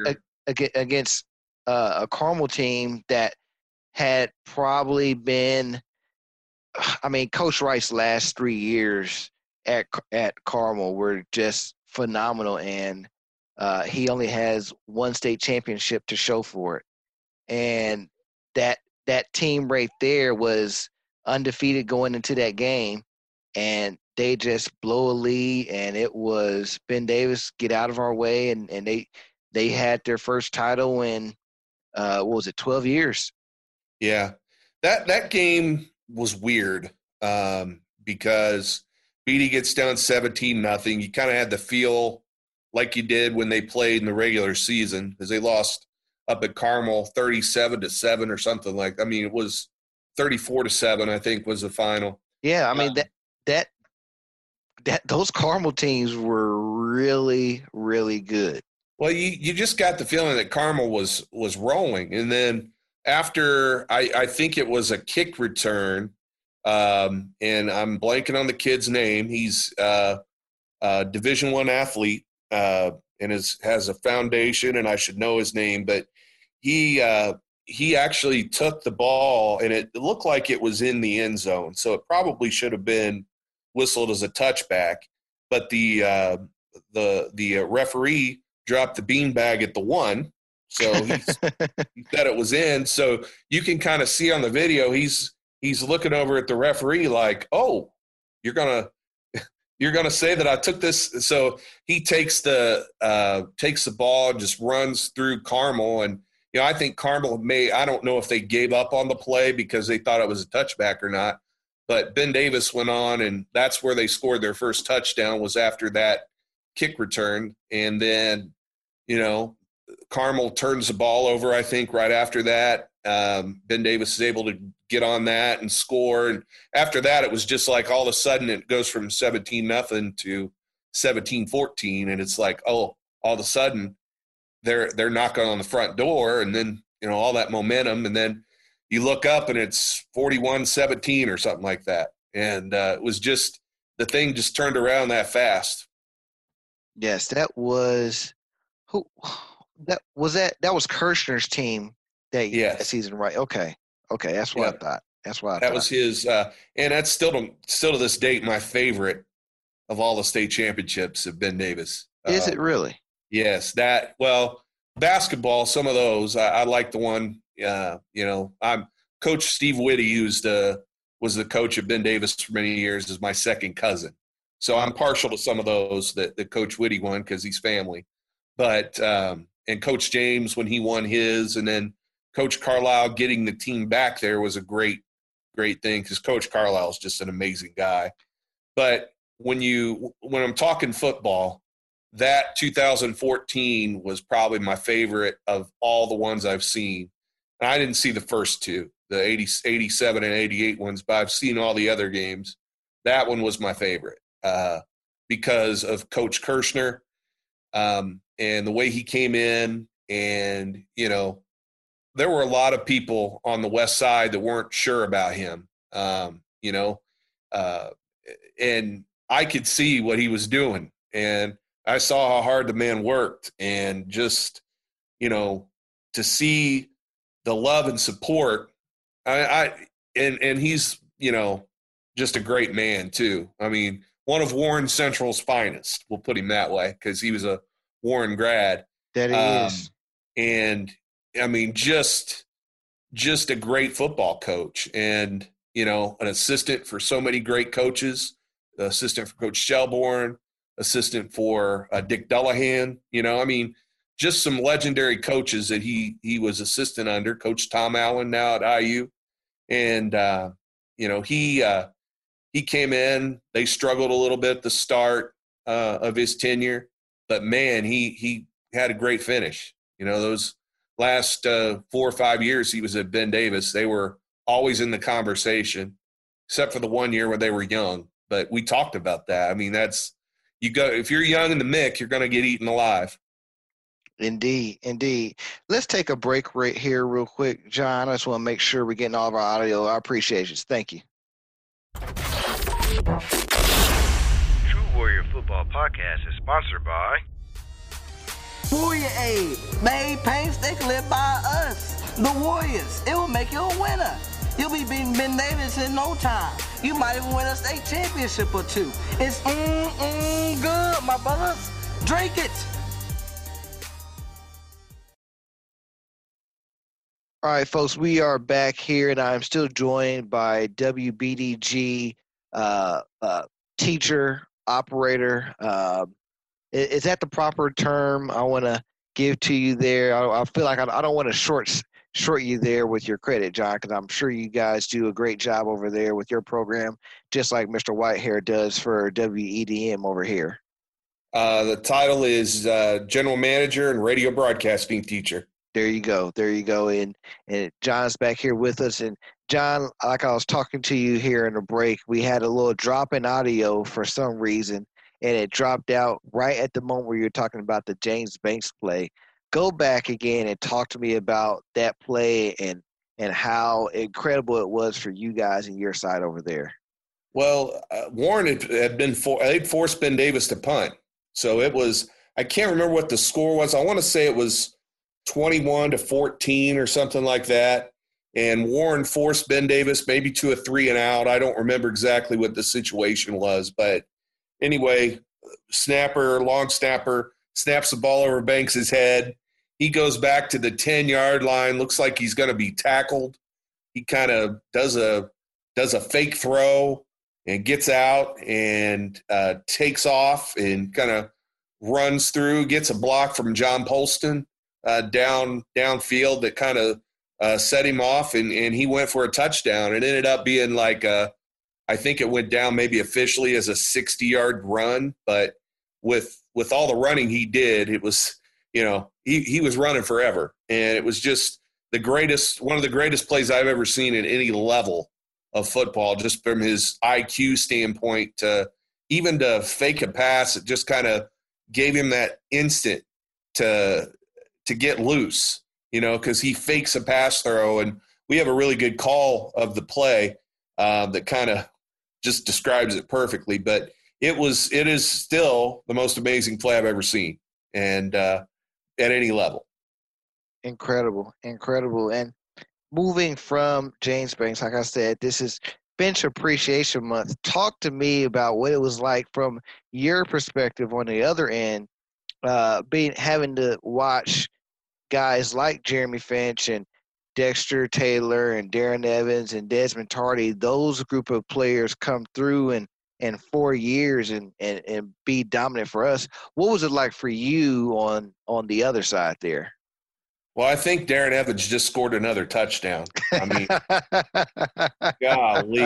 against a Carmel team that had probably been, I mean, Coach Wright's last 3 years at Carmel were just phenomenal, and he only has one state championship to show for it. And that team right there was undefeated going into that game, and they just blow a lead, and it was Ben Davis, get out of our way, and they had their first title in 12 years. Yeah, that game was weird because Beatty gets down 17-0. You kind of had the feel like you did when they played in the regular season, because they lost up at Carmel 37-7 or something like. I mean, it was 34-7. I think was the final. Yeah, I mean that those Carmel teams were really, really good. Well, you just got the feeling that Carmel was rolling, and then after I think it was a kick return, and I'm blanking on the kid's name. He's a Division I athlete and has a foundation, and I should know his name, but he actually took the ball, and it looked like it was in the end zone, so it probably should have been whistled as a touchback, but the referee dropped the beanbag at the 1, so he said it was in. So you can kind of see on the video he's looking over at the referee like, "Oh, you're gonna say that I took this?" So he takes the ball and just runs through Carmel, and I think Carmel I don't know if they gave up on the play because they thought it was a touchback or not. But Ben Davis went on, and that's where they scored their first touchdown, was after that kick return. And then, Carmel turns the ball over, I think, right after that. Ben Davis is able to get on that and score. And after that, it was just like all of a sudden it goes from 17-0 to 17-14. And it's like, oh, all of a sudden they're knocking on the front door, and then, all that momentum. And then you look up and it's 41-17 or something like that. And it was just, the thing just turned around that fast. Yes, that was that was Kirshner's team that season, right? Okay, that's what I thought. That was his, and that's still to this date my favorite of all the state championships of Ben Davis. Is it really? Yes, basketball. Some of those I like the one. I'm Coach Steve Whitty, was the coach of Ben Davis for many years, is my second cousin. So I'm partial to some of those that Coach Whitty won because he's family. But and Coach James when he won his, and then Coach Carlisle getting the team back there was a great thing because Coach Carlisle is just an amazing guy. But when I'm talking football, that 2014 was probably my favorite of all the ones I've seen. And I didn't see the first two, the 87 and 88 ones, but I've seen all the other games. That one was my favorite because of Coach Kirshner and the way he came in. And, there were a lot of people on the west side that weren't sure about him, and I could see what he was doing. And I saw how hard the man worked, and just, to see the love and support. And he's, just a great man too. I mean, one of Warren Central's finest, we'll put him that way, because he was a Warren grad. That he is. And I mean, just a great football coach, and, an assistant for so many great coaches, assistant for Coach Shelbourne, assistant for Dick Dullahan, I mean, just some legendary coaches that he was assistant under. Coach Tom Allen now at IU. And, he came in, they struggled a little bit at the start of his tenure, but man, he had a great finish. Those last 4 or 5 years he was at Ben Davis, they were always in the conversation, except for the 1 year when they were young. But we talked about that. I mean, if you're young in the MIC, you're going to get eaten alive. Indeed. Let's take a break right here real quick. John, I just want to make sure we're getting all of our audio. I appreciate you. Thank you. True Warrior Football Podcast is sponsored by Warrior Aid, made painstakingly by us, the Warriors. It will make you a winner. You'll be beating Ben Davis in no time. You might even win a state championship or two. It's good, my brothers. Drink it. All right, folks, we are back here, and I'm still joined by WBDG teacher, operator. Is that the proper term I want to give to you there? I feel like I don't want to short you there with your credit, John, because I'm sure you guys do a great job over there with your program, just like Mr. Whitehair does for WEDM over here. The title is General Manager and Radio Broadcasting Teacher. There you go. And John's back here with us. And John, like I was talking to you here in the break, we had a little drop in audio for some reason, and it dropped out right at the moment where you were talking about the James Banks play. Go back again and talk to me about that play and how incredible it was for you guys and your side over there. Well, Warren they'd forced Ben Davis to punt. So it was, I can't remember what the score was. I want to say it was 21-14 or something like that. And Warren forced Ben Davis maybe to a 3-and-out. I don't remember exactly what the situation was. But anyway, long snapper, snaps the ball over Banks' head. He goes back to the 10-yard line, looks like he's going to be tackled. He kind of does a fake throw and gets out and takes off and kind of runs through, gets a block from John Polston downfield that kind of set him off, and he went for a touchdown. It ended up being like I think it went down maybe officially as a 60-yard run, but with all the running he did, it was, he was running forever. And it was just one of the greatest plays I've ever seen at any level of football, just from his IQ standpoint even to fake a pass. It just kind of gave him that instant to get loose, because he fakes a pass throw. And we have a really good call of the play that kind of just describes it perfectly. But it is still the most amazing play I've ever seen, and at any level. Incredible. And moving from James Banks, like I said, this is Bench Appreciation Month. Talk to me about what it was like from your perspective on the other end, having to watch guys like Jeremy Finch and Dexter Taylor and Darren Evans and Desmond Tardy, those group of players come through in 4 years and be dominant for us. What was it like for you on the other side there? Well, I think Darren Evans just scored another touchdown. I mean, golly.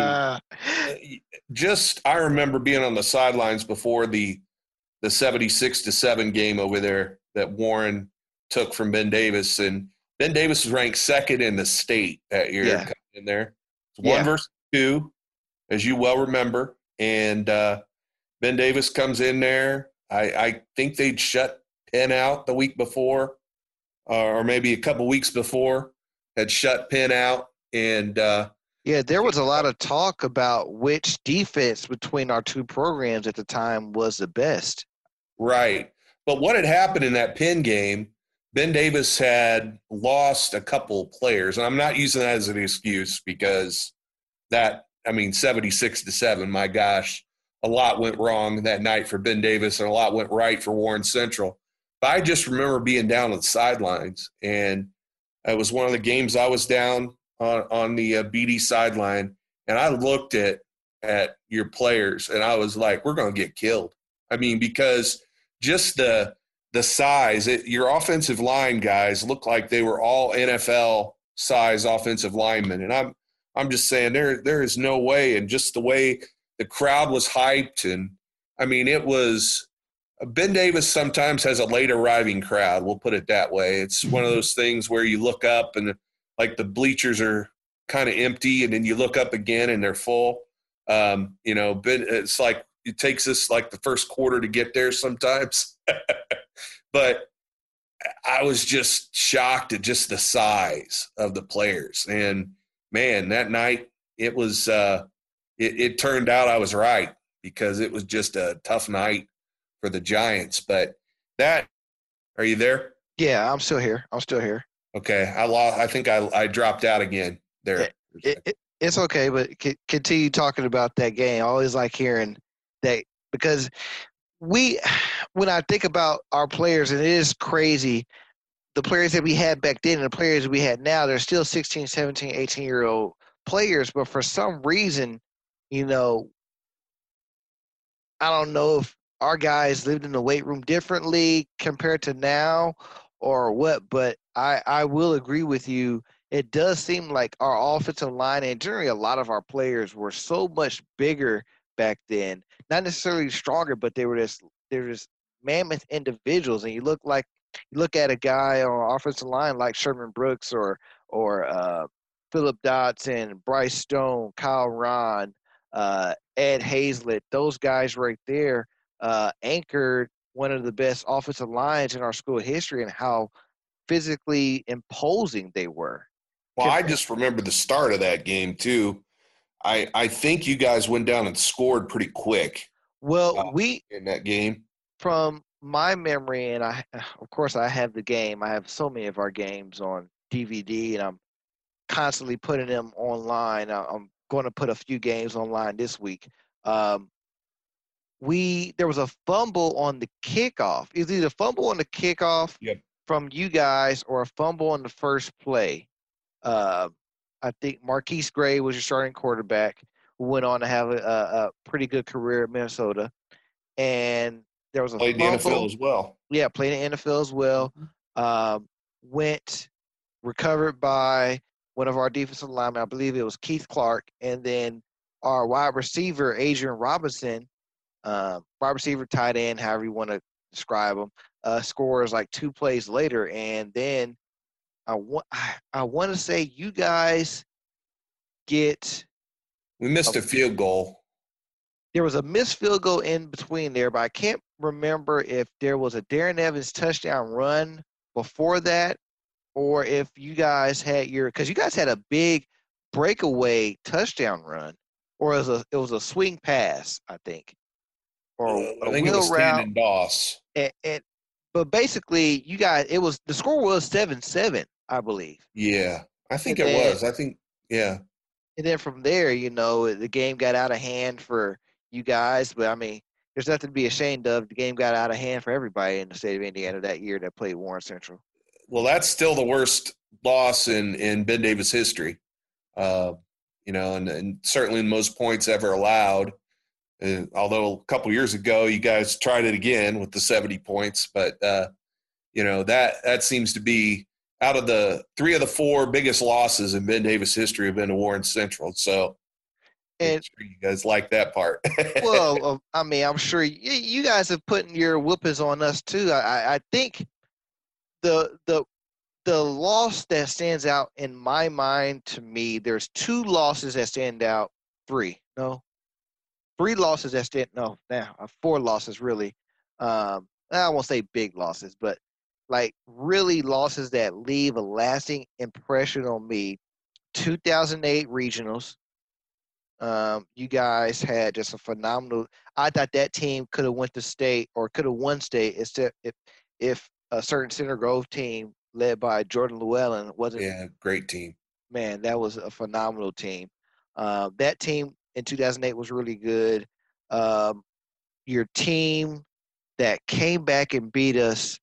I remember being on the sidelines before the 76-7 game over there that Warren took from Ben Davis. And Ben Davis was ranked second in the state that year in there. It's 1 versus 2, as you well remember. And Ben Davis comes in there. I think they'd shut Penn out the week before, or maybe a couple weeks before, had shut Penn out. And there was a lot of talk about which defense between our two programs at the time was the best. Right. But what had happened in that Penn game, Ben Davis had lost a couple players. And I'm not using that as an excuse, because 76-7, my gosh, a lot went wrong that night for Ben Davis and a lot went right for Warren Central. But I just remember being down on the sidelines, and it was one of the games I was down on the BD sideline, and I looked at your players, and I was like, we're going to get killed. I mean, because just the size, your offensive line guys looked like they were all NFL size offensive linemen, and I'm just saying there is no way. And just the way the crowd was hyped, and I mean, it was Ben Davis sometimes has a late arriving crowd. We'll put it that way. It's one of those things where you look up and like the bleachers are kind of empty, and then you look up again and they're full. It's like it takes us like the first quarter to get there sometimes. But I was just shocked at just the size of the players. And man, that night it was it turned out I was right, because it was just a tough night for the Giants. But that Are you there? Yeah, I'm still here. Okay, I lost. I think I dropped out again there. It's okay, but continue talking about that game. I always like hearing that because when I think about our players, and it is crazy, the players that we had back then and the players we had now, they're still 16, 17, 18-year-old players, but for some reason, you know, I don't know if our guys lived in the weight room differently compared to now or what, but I will agree with you. It does seem like our offensive line and generally a lot of our players were so much bigger back then. Not necessarily stronger, but they were just mammoth individuals. And you look at a guy on our offensive line like Sherman Brooks or Philip Dotson, Bryce Stone, Kyle Ron, Ed Hazlett. Those guys right there anchored one of the best offensive lines in our school history and how physically imposing they were. Well, I just remember the start of that game too. I think you guys went down and scored pretty quick. Well, we in that game, from my memory, and of course I have the game. I have so many of our games on DVD, and I'm constantly putting them online. I'm going to put a few games online this week. There was a fumble on the kickoff. It was either a fumble on the kickoff from you guys or a fumble on the first play. I think Marquise Gray was your starting quarterback, who went on to have a pretty good career at Minnesota. And there was a played in the NFL as well. Yeah, played in the NFL as well. Recovered by one of our defensive linemen. I believe it was Keith Clark. And then our wide receiver, Adrian Robinson, wide receiver, tight end, however you want to describe him, scores like 2 plays later. And then I want to say you guys we missed a field goal. There was a missed field goal in between there, but I can't remember if there was a Darren Evans touchdown run before that or if you guys had because you guys had a big breakaway touchdown run, or it was a swing pass, I think. Or I think it was Standing Doss. But basically, you guys, the score was 7-7, I believe. Yeah, I think it was. I think, yeah. And then from there, the game got out of hand for you guys. But, I mean, there's nothing to be ashamed of. The game got out of hand for everybody in the state of Indiana that year that played Warren Central. Well, that's still the worst loss in Ben Davis history, and certainly the most points ever allowed. Although a couple years ago, you guys tried it again with the 70 points. But, that seems to be out of the 3 of the 4 biggest losses in Ben Davis history have been to Warren Central. So I'm sure you guys like that part. Well, I mean, I'm sure you guys have put your whoopings on us too. I think the loss that stands out in my mind to me, there's 2 losses that stand out. 3 losses that stand – 4 losses really. I won't say big losses, but like really losses that leave a lasting impression on me. 2008 regionals. You guys had just a phenomenal – I thought that team could have went to state or could have won state if a certain Center Grove team led by Jordan Llewellyn wasn't – Yeah, great team. Man, that was a phenomenal team. That team in 2008 was really good. Your team that came back and beat us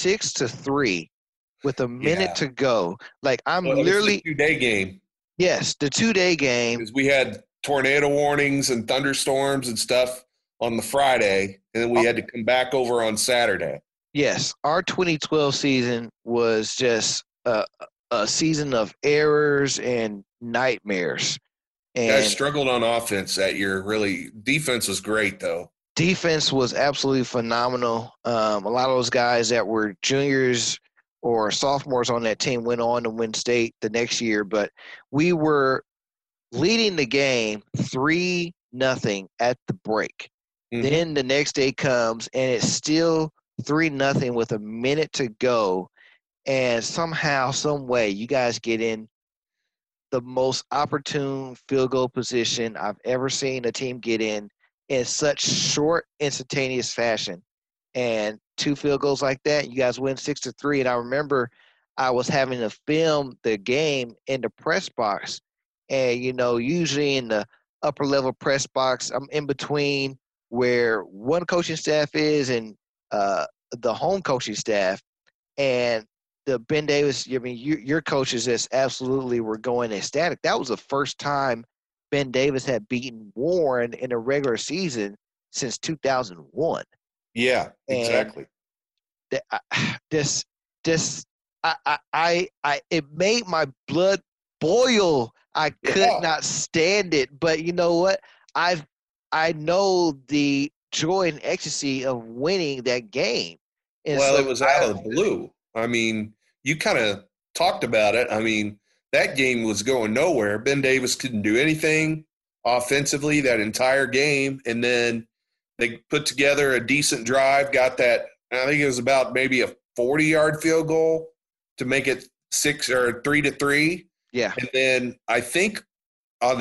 6-3 with a minute to go. Like literally the 2-day game. Yes, the 2-day game. Because we had tornado warnings and thunderstorms and stuff on the Friday, and then we had to come back over on Saturday. Yes, our 2012 season was just a season of errors and nightmares. And you guys struggled on offense that year. Really, defense was great though. Defense was absolutely phenomenal. A lot of those guys that were juniors or sophomores on that team went on to win state the next year, but we were leading the game 3-0 at the break. Mm-hmm. Then the next day comes and it's still 3-0 with a minute to go. And somehow, some way, you guys get in the most opportune field goal position I've ever seen a team get in such short, instantaneous fashion. and 2 field goals like that, you guys win 6-3. And I remember I was having to film the game in the press box. And, usually in the upper level press box, I'm in between where one coaching staff is and the home coaching staff. And the Ben Davis, your coaches just absolutely were going ecstatic. That was the first time Ben Davis had beaten Warren in a regular season since 2001. Yeah, exactly. It made my blood boil. I could not stand it. But you know what? I know the joy and ecstasy of winning that game. And well, it was out of the blue. I mean, you kind of talked about it. I mean, that game was going nowhere. Ben Davis couldn't do anything offensively that entire game. And then they put together a decent drive, got that, I think it was about maybe a 40-yard field goal to make it 3-3. Yeah. And then I think on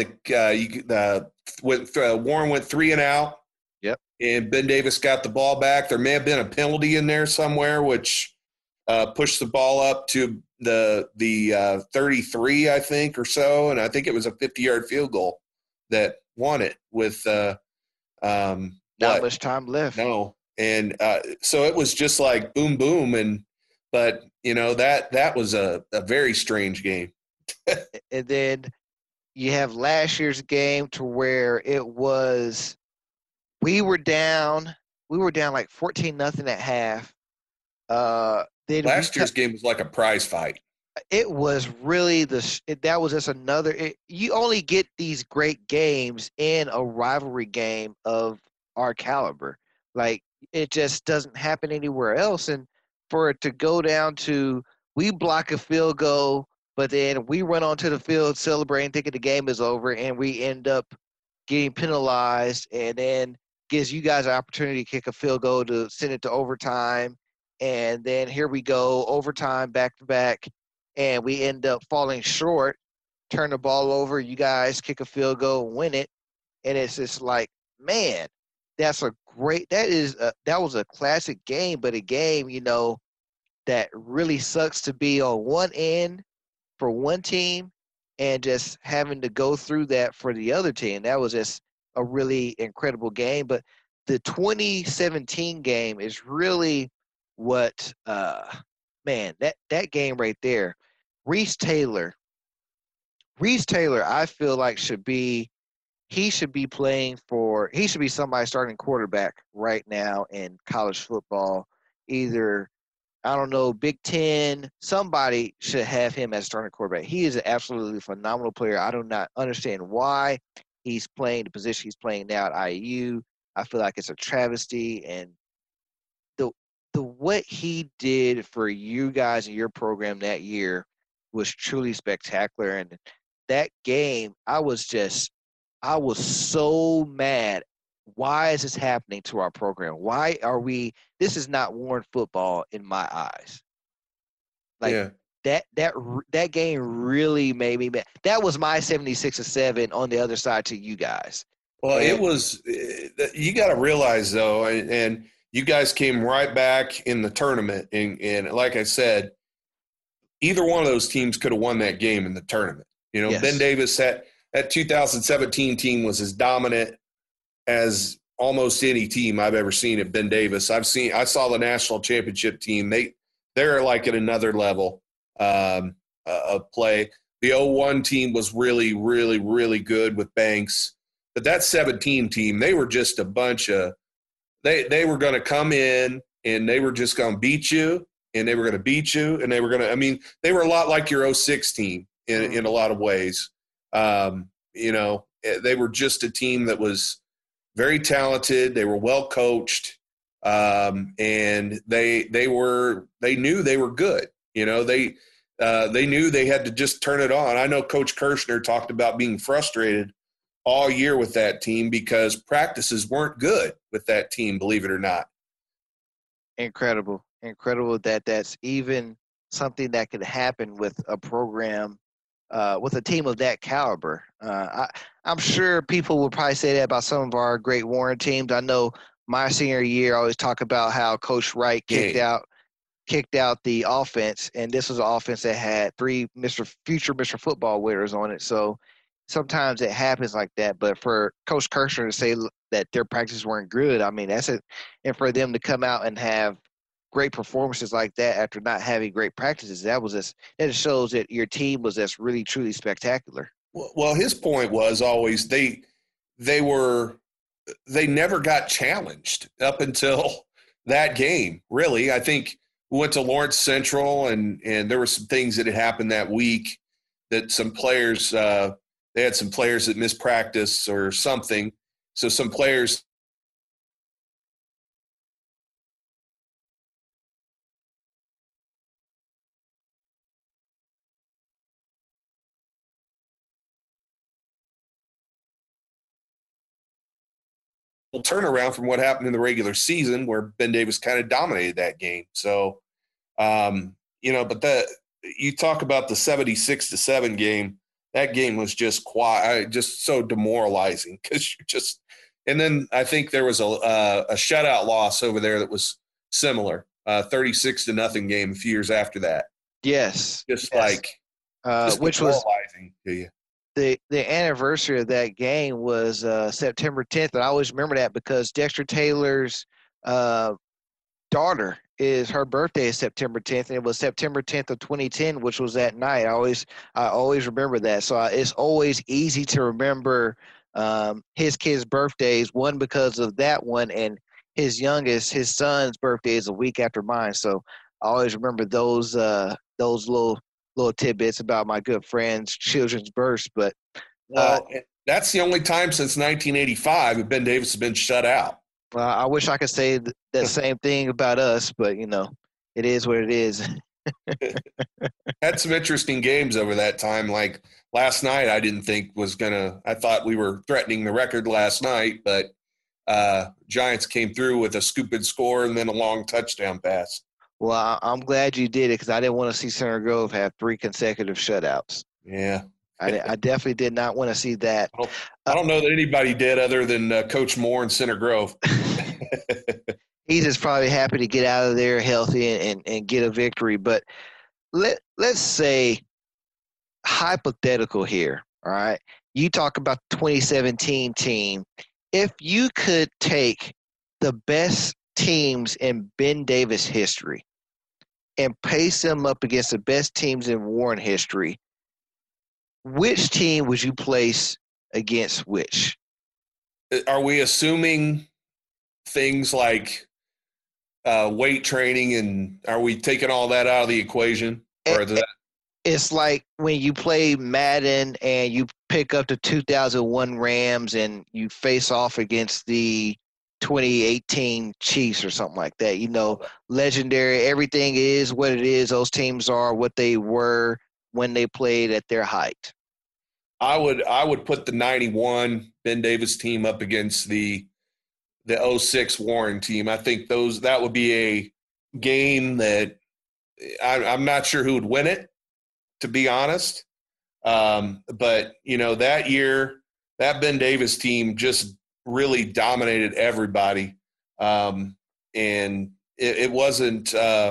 Warren went 3 and out. Yep. And Ben Davis got the ball back. There may have been a penalty in there somewhere, which pushed the ball up to the 33, I think, or so. And I think it was a 50-yard field goal that won it with not much time left. No. And so it was just like boom, boom. But that was a very strange game. And then you have last year's game to where it was, we were down like 14-0 at half. Last year's game was like a prize fight. It was really that was just another. You only get these great games in a rivalry game of our caliber. Like, it just doesn't happen anywhere else. And for it to go down to, we block a field goal, but then we run onto the field celebrating, thinking the game is over, and we end up getting penalized, and then gives you guys an opportunity to kick a field goal to send it to overtime. And then here we go, overtime, back to back, and we end up falling short, turn the ball over, you guys kick a field goal, win it. And it's just like, man, that was a classic game, but a game, that really sucks to be on one end for one team and just having to go through that for the other team. That was just a really incredible game. But the 2017 game is really what, that game right there. Reese Taylor, I feel like should be somebody starting quarterback right now in college football. Either, I don't know, Big Ten, somebody should have him as starting quarterback. He is an absolutely phenomenal player. I do not understand why he's playing the position he's playing now at IU. I feel like it's a travesty, and the what he did for you guys and your program that year was truly spectacular. And that game, I was so mad. Why is this happening to our program? Why are we – this is not Warren football in my eyes. Like, that game really made me mad. That was my 76-7 on the other side to you guys. Well, it was – you got to realize, though, and you guys came right back in the tournament. And like I said, either one of those teams could have won that game in the tournament. Yes. Ben Davis, that 2017 team was as dominant as almost any team I've ever seen at Ben Davis. I saw the national championship team. They're like at another level of play. The 01 team was really, really, really good with Banks. But that 17 team, they were just a bunch of they were going to come in and they were just going to beat you, and they were going to beat you, and they were going to – they were a lot like your 06 team in a lot of ways. They were just a team that was very talented. They were well coached, and they knew they were good. They knew they had to just turn it on. I know Coach Kirshner talked about being frustrated all year with that team because practices weren't good with that team, believe it or not. Incredible that that's even something that could happen with a program. With a team of that caliber. I'm sure people will probably say that about some of our great Warren teams. I know my senior year, I always talk about how Coach Wright kicked out the offense, and this was an offense that had 3 future Mr. Football winners on it. So sometimes it happens like that. But for Coach Kirshner to say that their practices weren't good, I mean, that's it. And for them to come out and have great performances like that after not having great practices, that just shows that your team was just really, truly spectacular. Well, his point was always they never got challenged up until that game. Really, I think we went to Lawrence Central, and there were some things that had happened that week that some players they had some players that missed practice or something. So some players turnaround from what happened in the regular season where Ben Davis kind of dominated that game. So, but you talk about the 76-7 game, that game was just just so demoralizing because and then I think there was a shutout loss over there that was similar, 36-0 game a few years after that. Yes. Just which was demoralizing to you. The anniversary of that game was September 10th, and I always remember that because Dexter Taylor's daughter her birthday is September 10th, and it was September 10th of 2010, which was that night. I always remember that. So it's always easy to remember his kids' birthdays. One because of that one, and his son's birthday is a week after mine. So I always remember those little tidbits about my good friend's children's births. But that's the only time since 1985 that Ben Davis has been shut out. Well, I wish I could say the same thing about us, but it is what it is. Had some interesting games over that time. Like last night, I didn't think I thought we were threatening the record last night, but Giants came through with a scoop and score and then a long touchdown pass. Well, I'm glad you did it because I didn't want to see Center Grove have 3 consecutive shutouts. Yeah. I definitely did not want to see that. I don't know that anybody did other than Coach Moore and Center Grove. He's just probably happy to get out of there healthy and get a victory. But let's say hypothetical here, all right? You talk about the 2017 team. If you could take the best teams in Ben Davis history and pace them up against the best teams in Warren history, which team would you place against which? Are we assuming things like weight training, and are we taking all that out of the equation? It's like when you play Madden and you pick up the 2001 Rams and you face off against the 2018 Chiefs or something like that. Legendary. Everything is what it is. Those teams are what they were when they played at their height. I would put the 91 Ben Davis team up against the 06 Warren team. I think that would be a game that I'm not sure who would win it, to be honest. But that year, that Ben Davis team just really dominated everybody. And it wasn't,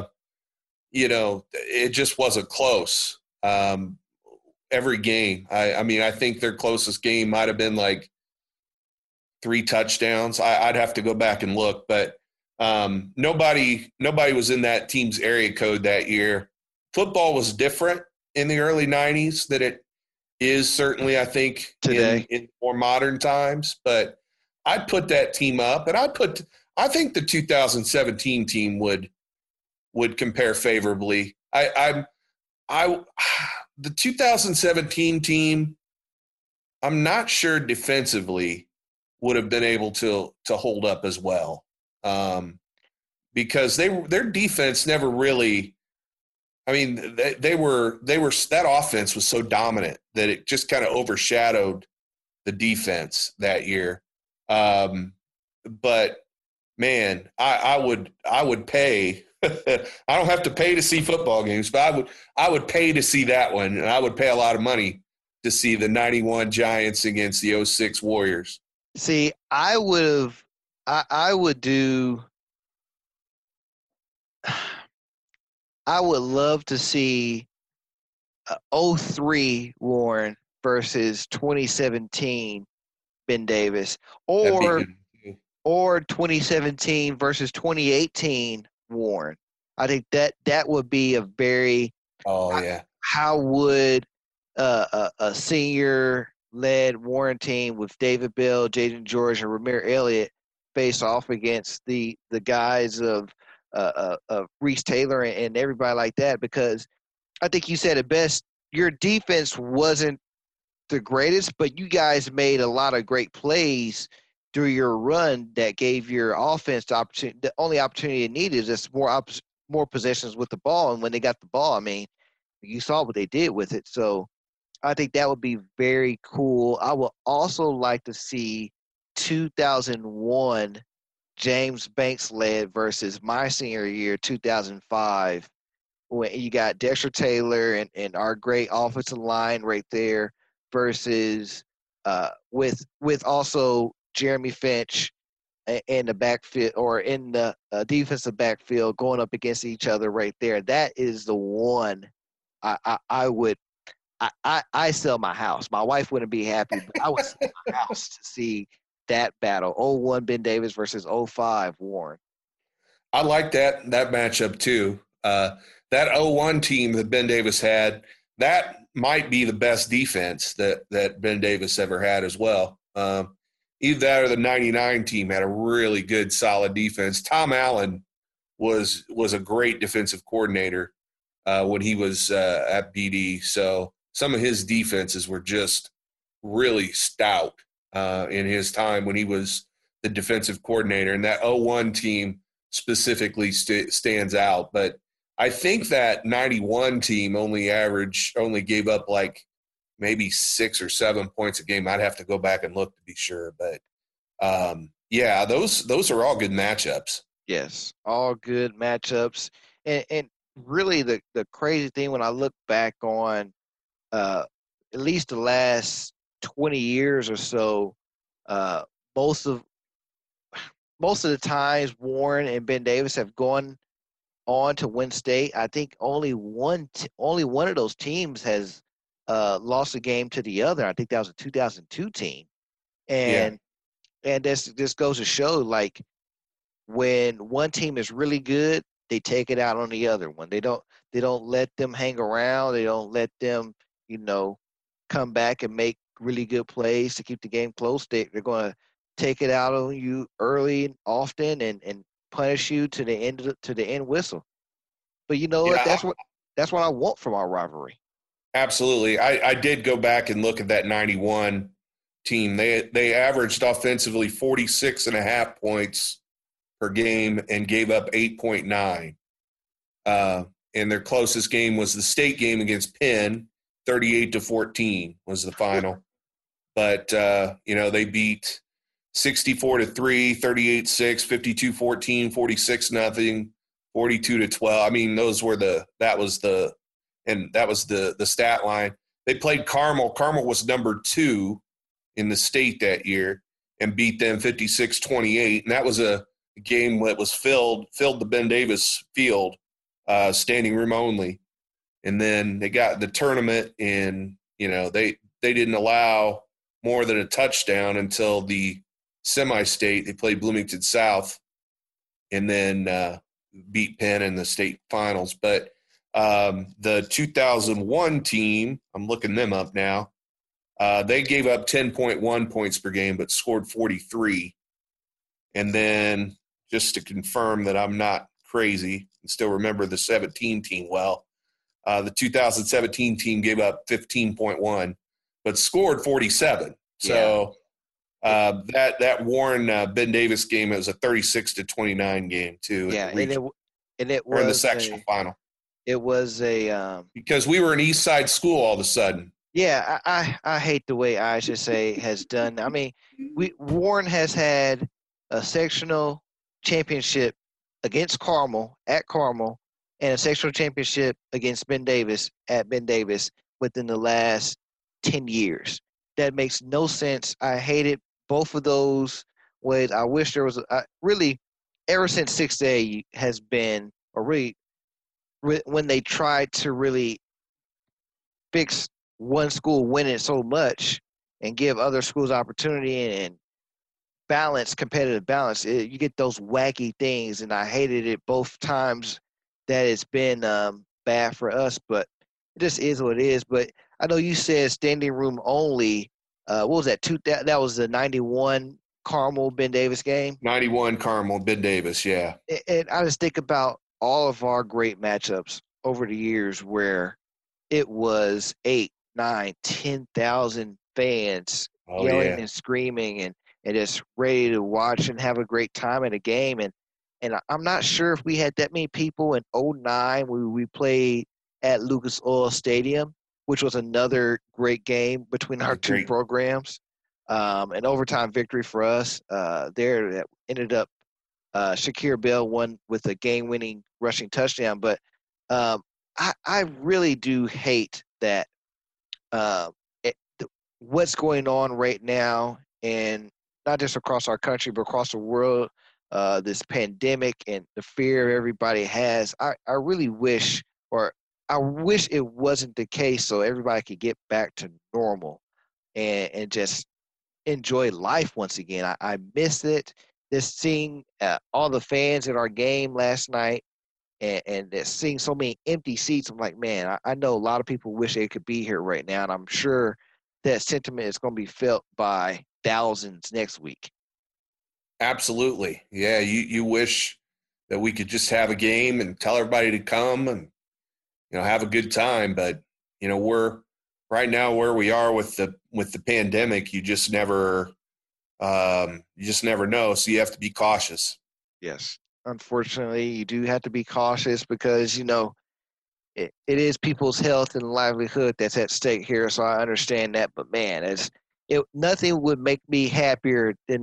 it just wasn't close. Every game. I think their closest game might have been like 3 touchdowns. I'd have to go back and look, but nobody was in that team's area code that year. Football was different in the early 90s than it is certainly, I think, today in more modern times. But I'd put that team up, and I think the 2017 team would compare favorably. The 2017 team, I'm not sure defensively would have been able to hold up as well, because their defense never really. I mean, they were that offense was so dominant that it just kind of overshadowed the defense that year. But man, I would pay. I don't have to pay to see football games, but I would pay to see that one, and I would pay a lot of money to see the 91 Giants against the 06 Warriors. See, I would have I would do. I would love to see 03 Warren versus 2017 Ben Davis, or 2017 versus 2018 Warren. I think that would be a very. Oh yeah. How would a senior-led Warren team with David Bell, Jaden George, and Ramir Elliott face off against the guys of Reese Taylor and everybody like that? Because I think you said it best. Your defense wasn't the greatest, but you guys made a lot of great plays through your run that gave your offense the opportunity. The only opportunity it needed is just more possessions with the ball, and when they got the ball, I mean, you saw what they did with it. So I think that would be very cool. I would also like to see 2001 James Banks led versus my senior year, 2005, when you got Dexter Taylor and our great offensive line right there versus with also Jeremy Finch in the backfield or in the defensive backfield going up against each other right there. That is the one I would sell my house. My wife wouldn't be happy, but I would sell my house to see that battle. 01 Ben Davis versus 05 Warren. I like that matchup too. That 01 team that Ben Davis had, that might be the best defense that Ben Davis ever had as well. Either that or the 99 team had a really good, solid defense. Tom Allen was a great defensive coordinator when he was at BD. So some of his defenses were just really stout in his time when he was the defensive coordinator. And that 01 team specifically stands out. But I think that 91 team only gave up like maybe 6 or 7 points a game. I'd have to go back and look to be sure. But, yeah, those are all good matchups. Yes, all good matchups. And really the crazy thing when I look back on at least the last 20 years or so, most of the times Warren and Ben Davis have gone on to win state. I think only one of those teams has lost a game to the other. I think that was a 2002 team. And this goes to show, like, when one team is really good, they take it out on the other one. They don't let them hang around. They don't let them, come back and make really good plays to keep the game close. They're going to take it out on you early and often and punish you to the end whistle. But you know what? That's what I want from our rivalry. Absolutely. I did go back and look at that 91 team. They averaged offensively 46.5 points per game and gave up 8.9. And their closest game was the state game against Penn, 38-14 was the final. But, they beat 64-3, 38-6, 52-14, 46-0, 42-12. I mean, that was the stat line. They played Carmel. Carmel was number 2 in the state that year and beat them 56-28. And that was a game that was filled the Ben Davis field, standing room only. And then they got the tournament and, they didn't allow more than a touchdown until the semi-state. They played Bloomington South and then beat Penn in the state finals. But the 2001 team, I'm looking them up now, they gave up 10.1 points per game but scored 43. And then just to confirm that I'm not crazy and still remember the 17 team well, the 2017 team gave up 15.1 but scored 47. So that Warren Ben Davis game, it was a 36-29 game too. Yeah, and it was in the sectional final. It was because we were an East Side school all of a sudden. Yeah, I hate the way IHSA has done. I mean, Warren has had a sectional championship against Carmel at Carmel and a sectional championship against Ben Davis at Ben Davis within the last 10 years. That makes no sense. I hated both of those ways. I wish there was really ever since 6A has been, or really when they tried to really fix one school winning so much and give other schools opportunity and competitive balance, you get those wacky things, and I hated it both times that it's been bad for us, but it just is what it is. But I know you said standing room only. What was that? That was the 91 Carmel Ben Davis game? 91 Carmel Ben Davis, yeah. And I just think about all of our great matchups over the years where it was 8, 9, 10,000 fans yelling and screaming and just ready to watch and have a great time at a game. And I'm not sure if we had that many people in 09 when we played at Lucas Oil Stadium, which was another great game between our two programs. An overtime victory for us there that ended up Shakir Bell won with a game-winning rushing touchdown. But I really do hate that what's going on right now, and not just across our country but across the world, this pandemic and the fear everybody has. I really wish, or I wish it wasn't the case so everybody could get back to normal and just enjoy life once again. I miss it. Just seeing all the fans at our game last night and just seeing so many empty seats. I'm like, man, I know a lot of people wish they could be here right now, and I'm sure that sentiment is going to be felt by thousands next week. Absolutely. Yeah, you wish that we could just have a game and tell everybody to come and, have a good time. But, we're right now where we are with the pandemic. You just never know. So you have to be cautious. Yes. Unfortunately, you do have to be cautious because, it is people's health and livelihood that's at stake here. So I understand that. But, man, nothing would make me happier than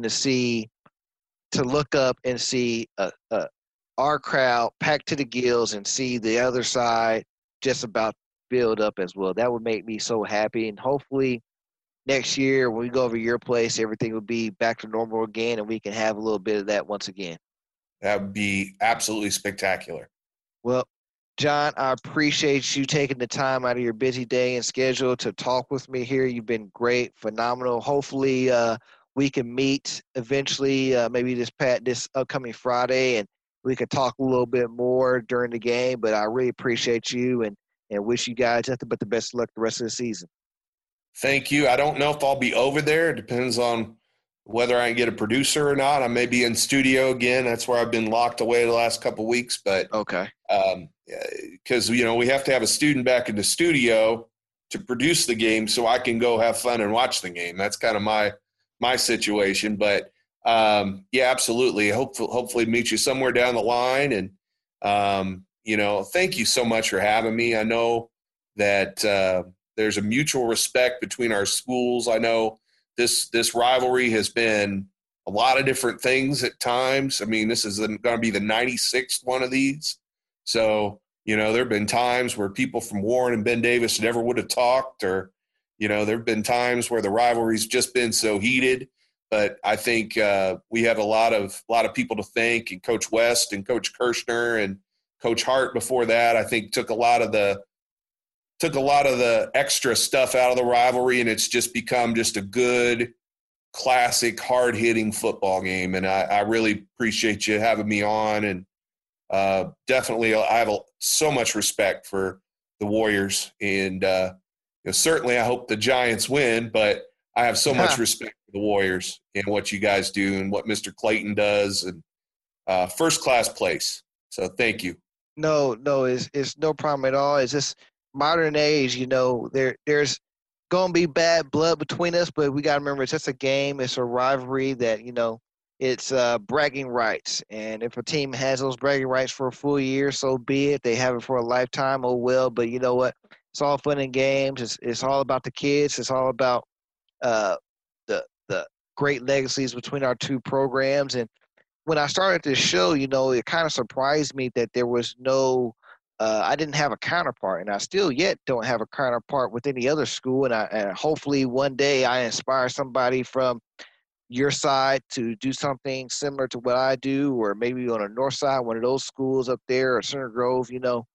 to look up and see our crowd packed to the gills and see the other side just about filled up as well. That would make me so happy. And hopefully next year when we go over your place, everything will be back to normal again and we can have a little bit of that once again. That would be absolutely spectacular. Well, John, I appreciate you taking the time out of your busy day and schedule to talk with me here. You've been great, phenomenal. Hopefully we can meet eventually, maybe this upcoming Friday, and we can talk a little bit more during the game. But I really appreciate you and wish you guys nothing but the best of luck the rest of the season. Thank you. I don't know if I'll be over there. It depends on whether I can get a producer or not. I may be in studio again. That's where I've been locked away the last couple of weeks. But okay, because we have to have a student back in the studio to produce the game, so I can go have fun and watch the game. That's kind of my situation. But yeah, absolutely. Hopefully meet you somewhere down the line. And thank you so much for having me. I know that there's a mutual respect between our schools. I know this rivalry has been a lot of different things at times. I mean, this is going to be the 96th one of these. So, there have been times where people from Warren and Ben Davis never would have talked, or, there have been times where the rivalry's just been so heated. But I think we have a lot of people to thank, and Coach West and Coach Kirshner and Coach Hart before that, I think took a lot of the extra stuff out of the rivalry, and it's just become just a good, classic, hard-hitting football game. And I really appreciate you having me on. And definitely I have so much respect for the Warriors. And certainly I hope the Giants win, but I have so much respect for the Warriors and what you guys do and what Mr. Clayton does, and first-class place. So thank you. No, it's no problem at all. It's just modern age, there's going to be bad blood between us, but we got to remember it's just a game. It's a rivalry that, it's bragging rights. And if a team has those bragging rights for a full year, so be it. They have it for a lifetime, oh well. But you know what? It's all fun and games. It's all about the kids. It's all about the great legacies between our two programs. And when I started this show, it kind of surprised me that there was no I didn't have a counterpart, and I still yet don't have a counterpart with any other school. And hopefully one day I inspire somebody from your side to do something similar to what I do, or maybe on the north side, one of those schools up there, or Center Grove,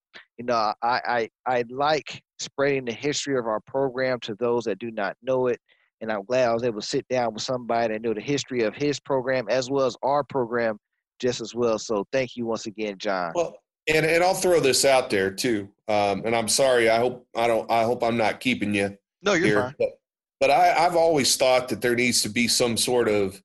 I like spreading the history of our program to those that do not know it. And I'm glad I was able to sit down with somebody that knew the history of his program as well as our program just as well. So thank you once again, John. Well, and I'll throw this out there too. And I'm sorry. I hope I'm not keeping you. No, you're here, fine. But I've always thought that there needs to be some sort of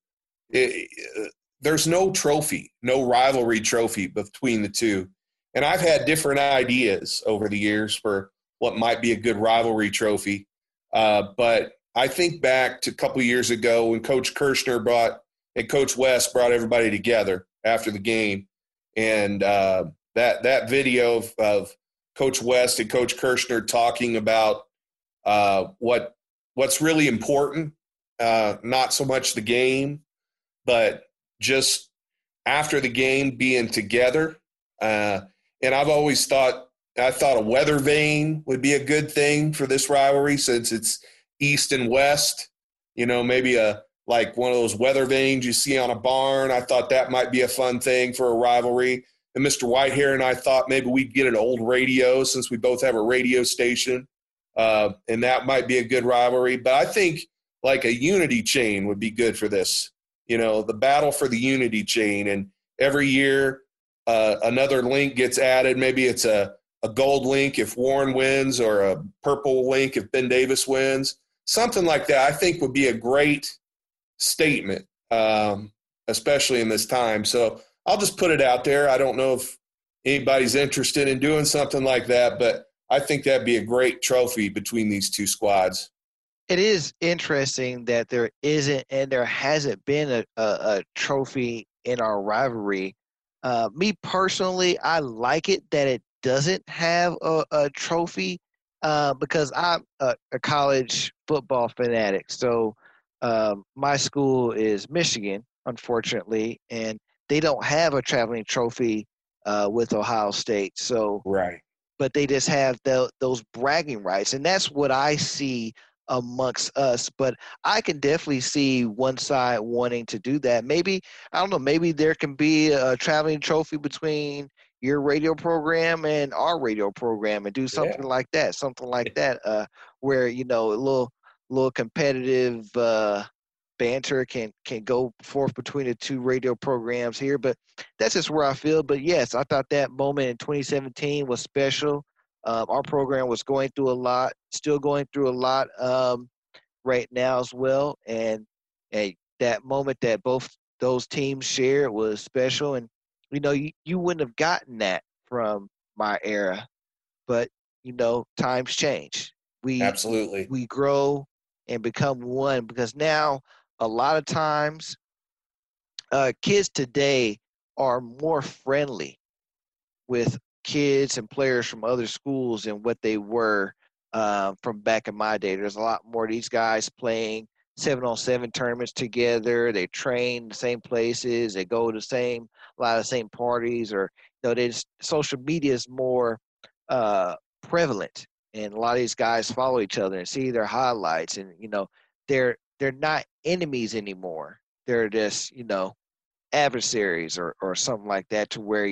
there's no trophy, no rivalry trophy between the two. And I've had different ideas over the years for what might be a good rivalry trophy. But I think back to a couple of years ago when Coach Kirshner and Coach West brought everybody together after the game. And that video of Coach West and Coach Kirshner talking about what's really important, not so much the game, but just after the game being together. And I've always thought a weather vane would be a good thing for this rivalry since it's East and West, maybe like one of those weather vanes you see on a barn. I thought that might be a fun thing for a rivalry. And Mr. Whitehair and I thought maybe we'd get an old radio since we both have a radio station. And that might be a good rivalry. But I think like a unity chain would be good for this, the battle for the unity chain. And every year another link gets added. Maybe it's a gold link if Warren wins or a purple link if Ben Davis wins. Something like that I think would be a great statement, especially in this time. So I'll just put it out there. I don't know if anybody's interested in doing something like that, but I think that'd be a great trophy between these two squads. It is interesting that there isn't and there hasn't been a trophy in our rivalry. Me personally, I like it that it doesn't have a trophy because I'm a college football fanatic. So my school is Michigan, unfortunately, and they don't have a traveling trophy with Ohio State. So right. But they just have those bragging rights. And that's what I see amongst us. But I can definitely see one side wanting to do that. Maybe, I don't know, maybe there can be a traveling trophy between your radio program and our radio program and do something like that, where, a little competitive banter can go forth between the two radio programs here. But that's just where I feel. But yes, I thought that moment in 2017 was special. Our program was going through a lot, still going through a lot right now as well. And that moment that both those teams shared was special. And, you wouldn't have gotten that from my era. But, times change. Absolutely. We grow and become one because now a lot of times kids today are more friendly with kids and players from other schools than what they were from back in my day. There's a lot more of these guys playing 7-on-7 tournaments together. They train the same places. They go to a lot of the same parties, or social media is more prevalent, and a lot of these guys follow each other and see their highlights, and they're not enemies anymore. They're just adversaries or something like that, to where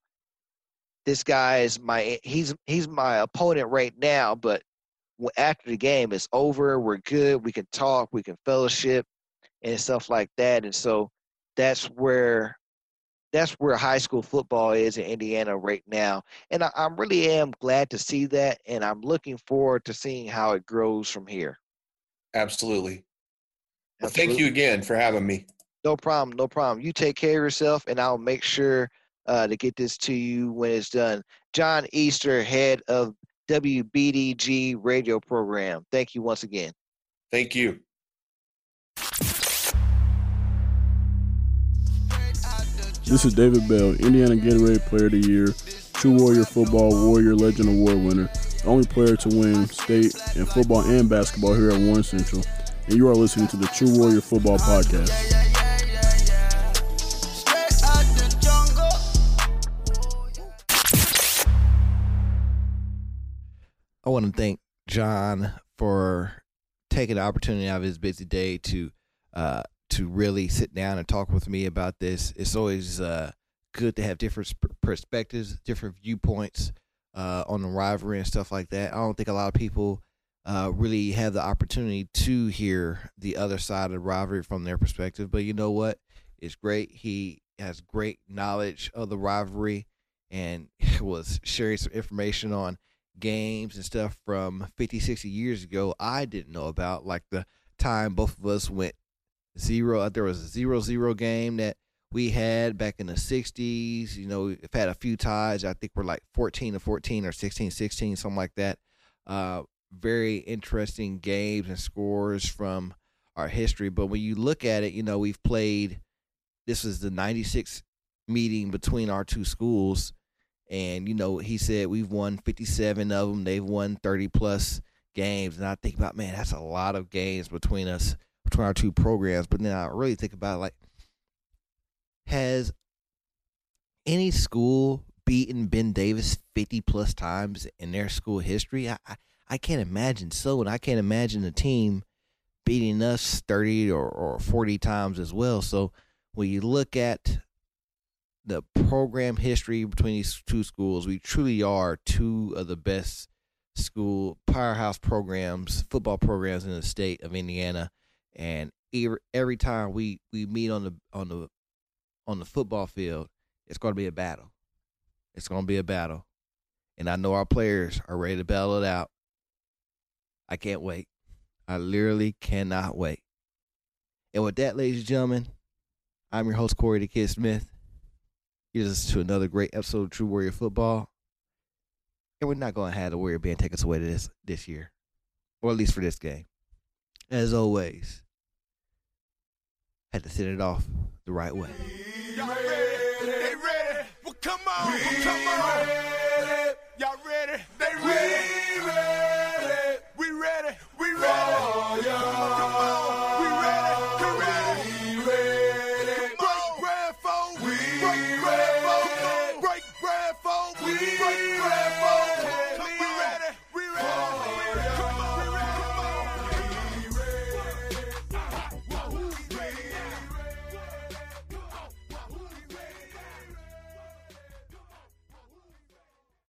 this guy is he's my opponent right now, but after the game is over, we're good. We can talk, we can fellowship, and stuff like that. And so that's where high school football is in Indiana right now. And I really am glad to see that, and I'm looking forward to seeing how it grows from here. Absolutely. Well, thank you again for having me. No problem. You take care of yourself, and I'll make sure to get this to you when it's done. John Easter, head of WBDG radio program. Thank you once again. Thank you. This is David Bell, Indiana Gatorade Player of the Year, True Warrior Football Warrior Legend Award winner, the only player to win state in football and basketball here at Warren Central, and you are listening to the True Warrior Football Podcast. I want to thank John for taking the opportunity out of his busy day to to really sit down and talk with me about this. It's always good to have different perspectives, different viewpoints on the rivalry and stuff like that. I don't think a lot of people really have the opportunity to hear the other side of the rivalry from their perspective. But you know what? It's great. He has great knowledge of the rivalry and was sharing some information on games and stuff from 50, 60 years ago I didn't know about, like the time both of us went 0. There was a 0-0 game that we had back in the 60s. You know, we've had a few ties. I think we're like 14-14 or 16-16, something like that. Very interesting games and scores from our history. But when you look at it, you know, we've played, this was the 96 meeting between our two schools. And, you know, he said we've won 57 of them. They've won 30-plus games. And I think about, man, that's a lot of games between us, between our two programs. But then I really think about, like, has any school beaten Ben Davis 50-plus times in their school history? I can't imagine so, and I can't imagine a team beating us 30 or 40 times as well. So when you look at the program history between these two schools, we truly are two of the best school powerhouse programs, football programs in the state of Indiana. And every time we meet on the football field, it's going to be a battle. It's going to be a battle. And I know our players are ready to battle it out. I can't wait. I literally cannot wait. And with that, ladies and gentlemen, I'm your host, Corey the Kid Smith. You're listening to another great episode of True Warrior Football. And we're not going to have the Warrior Band take us away to this year, or at least for this game. As always, had to send it off the right way. Y'all ready? They ready? Well, come on.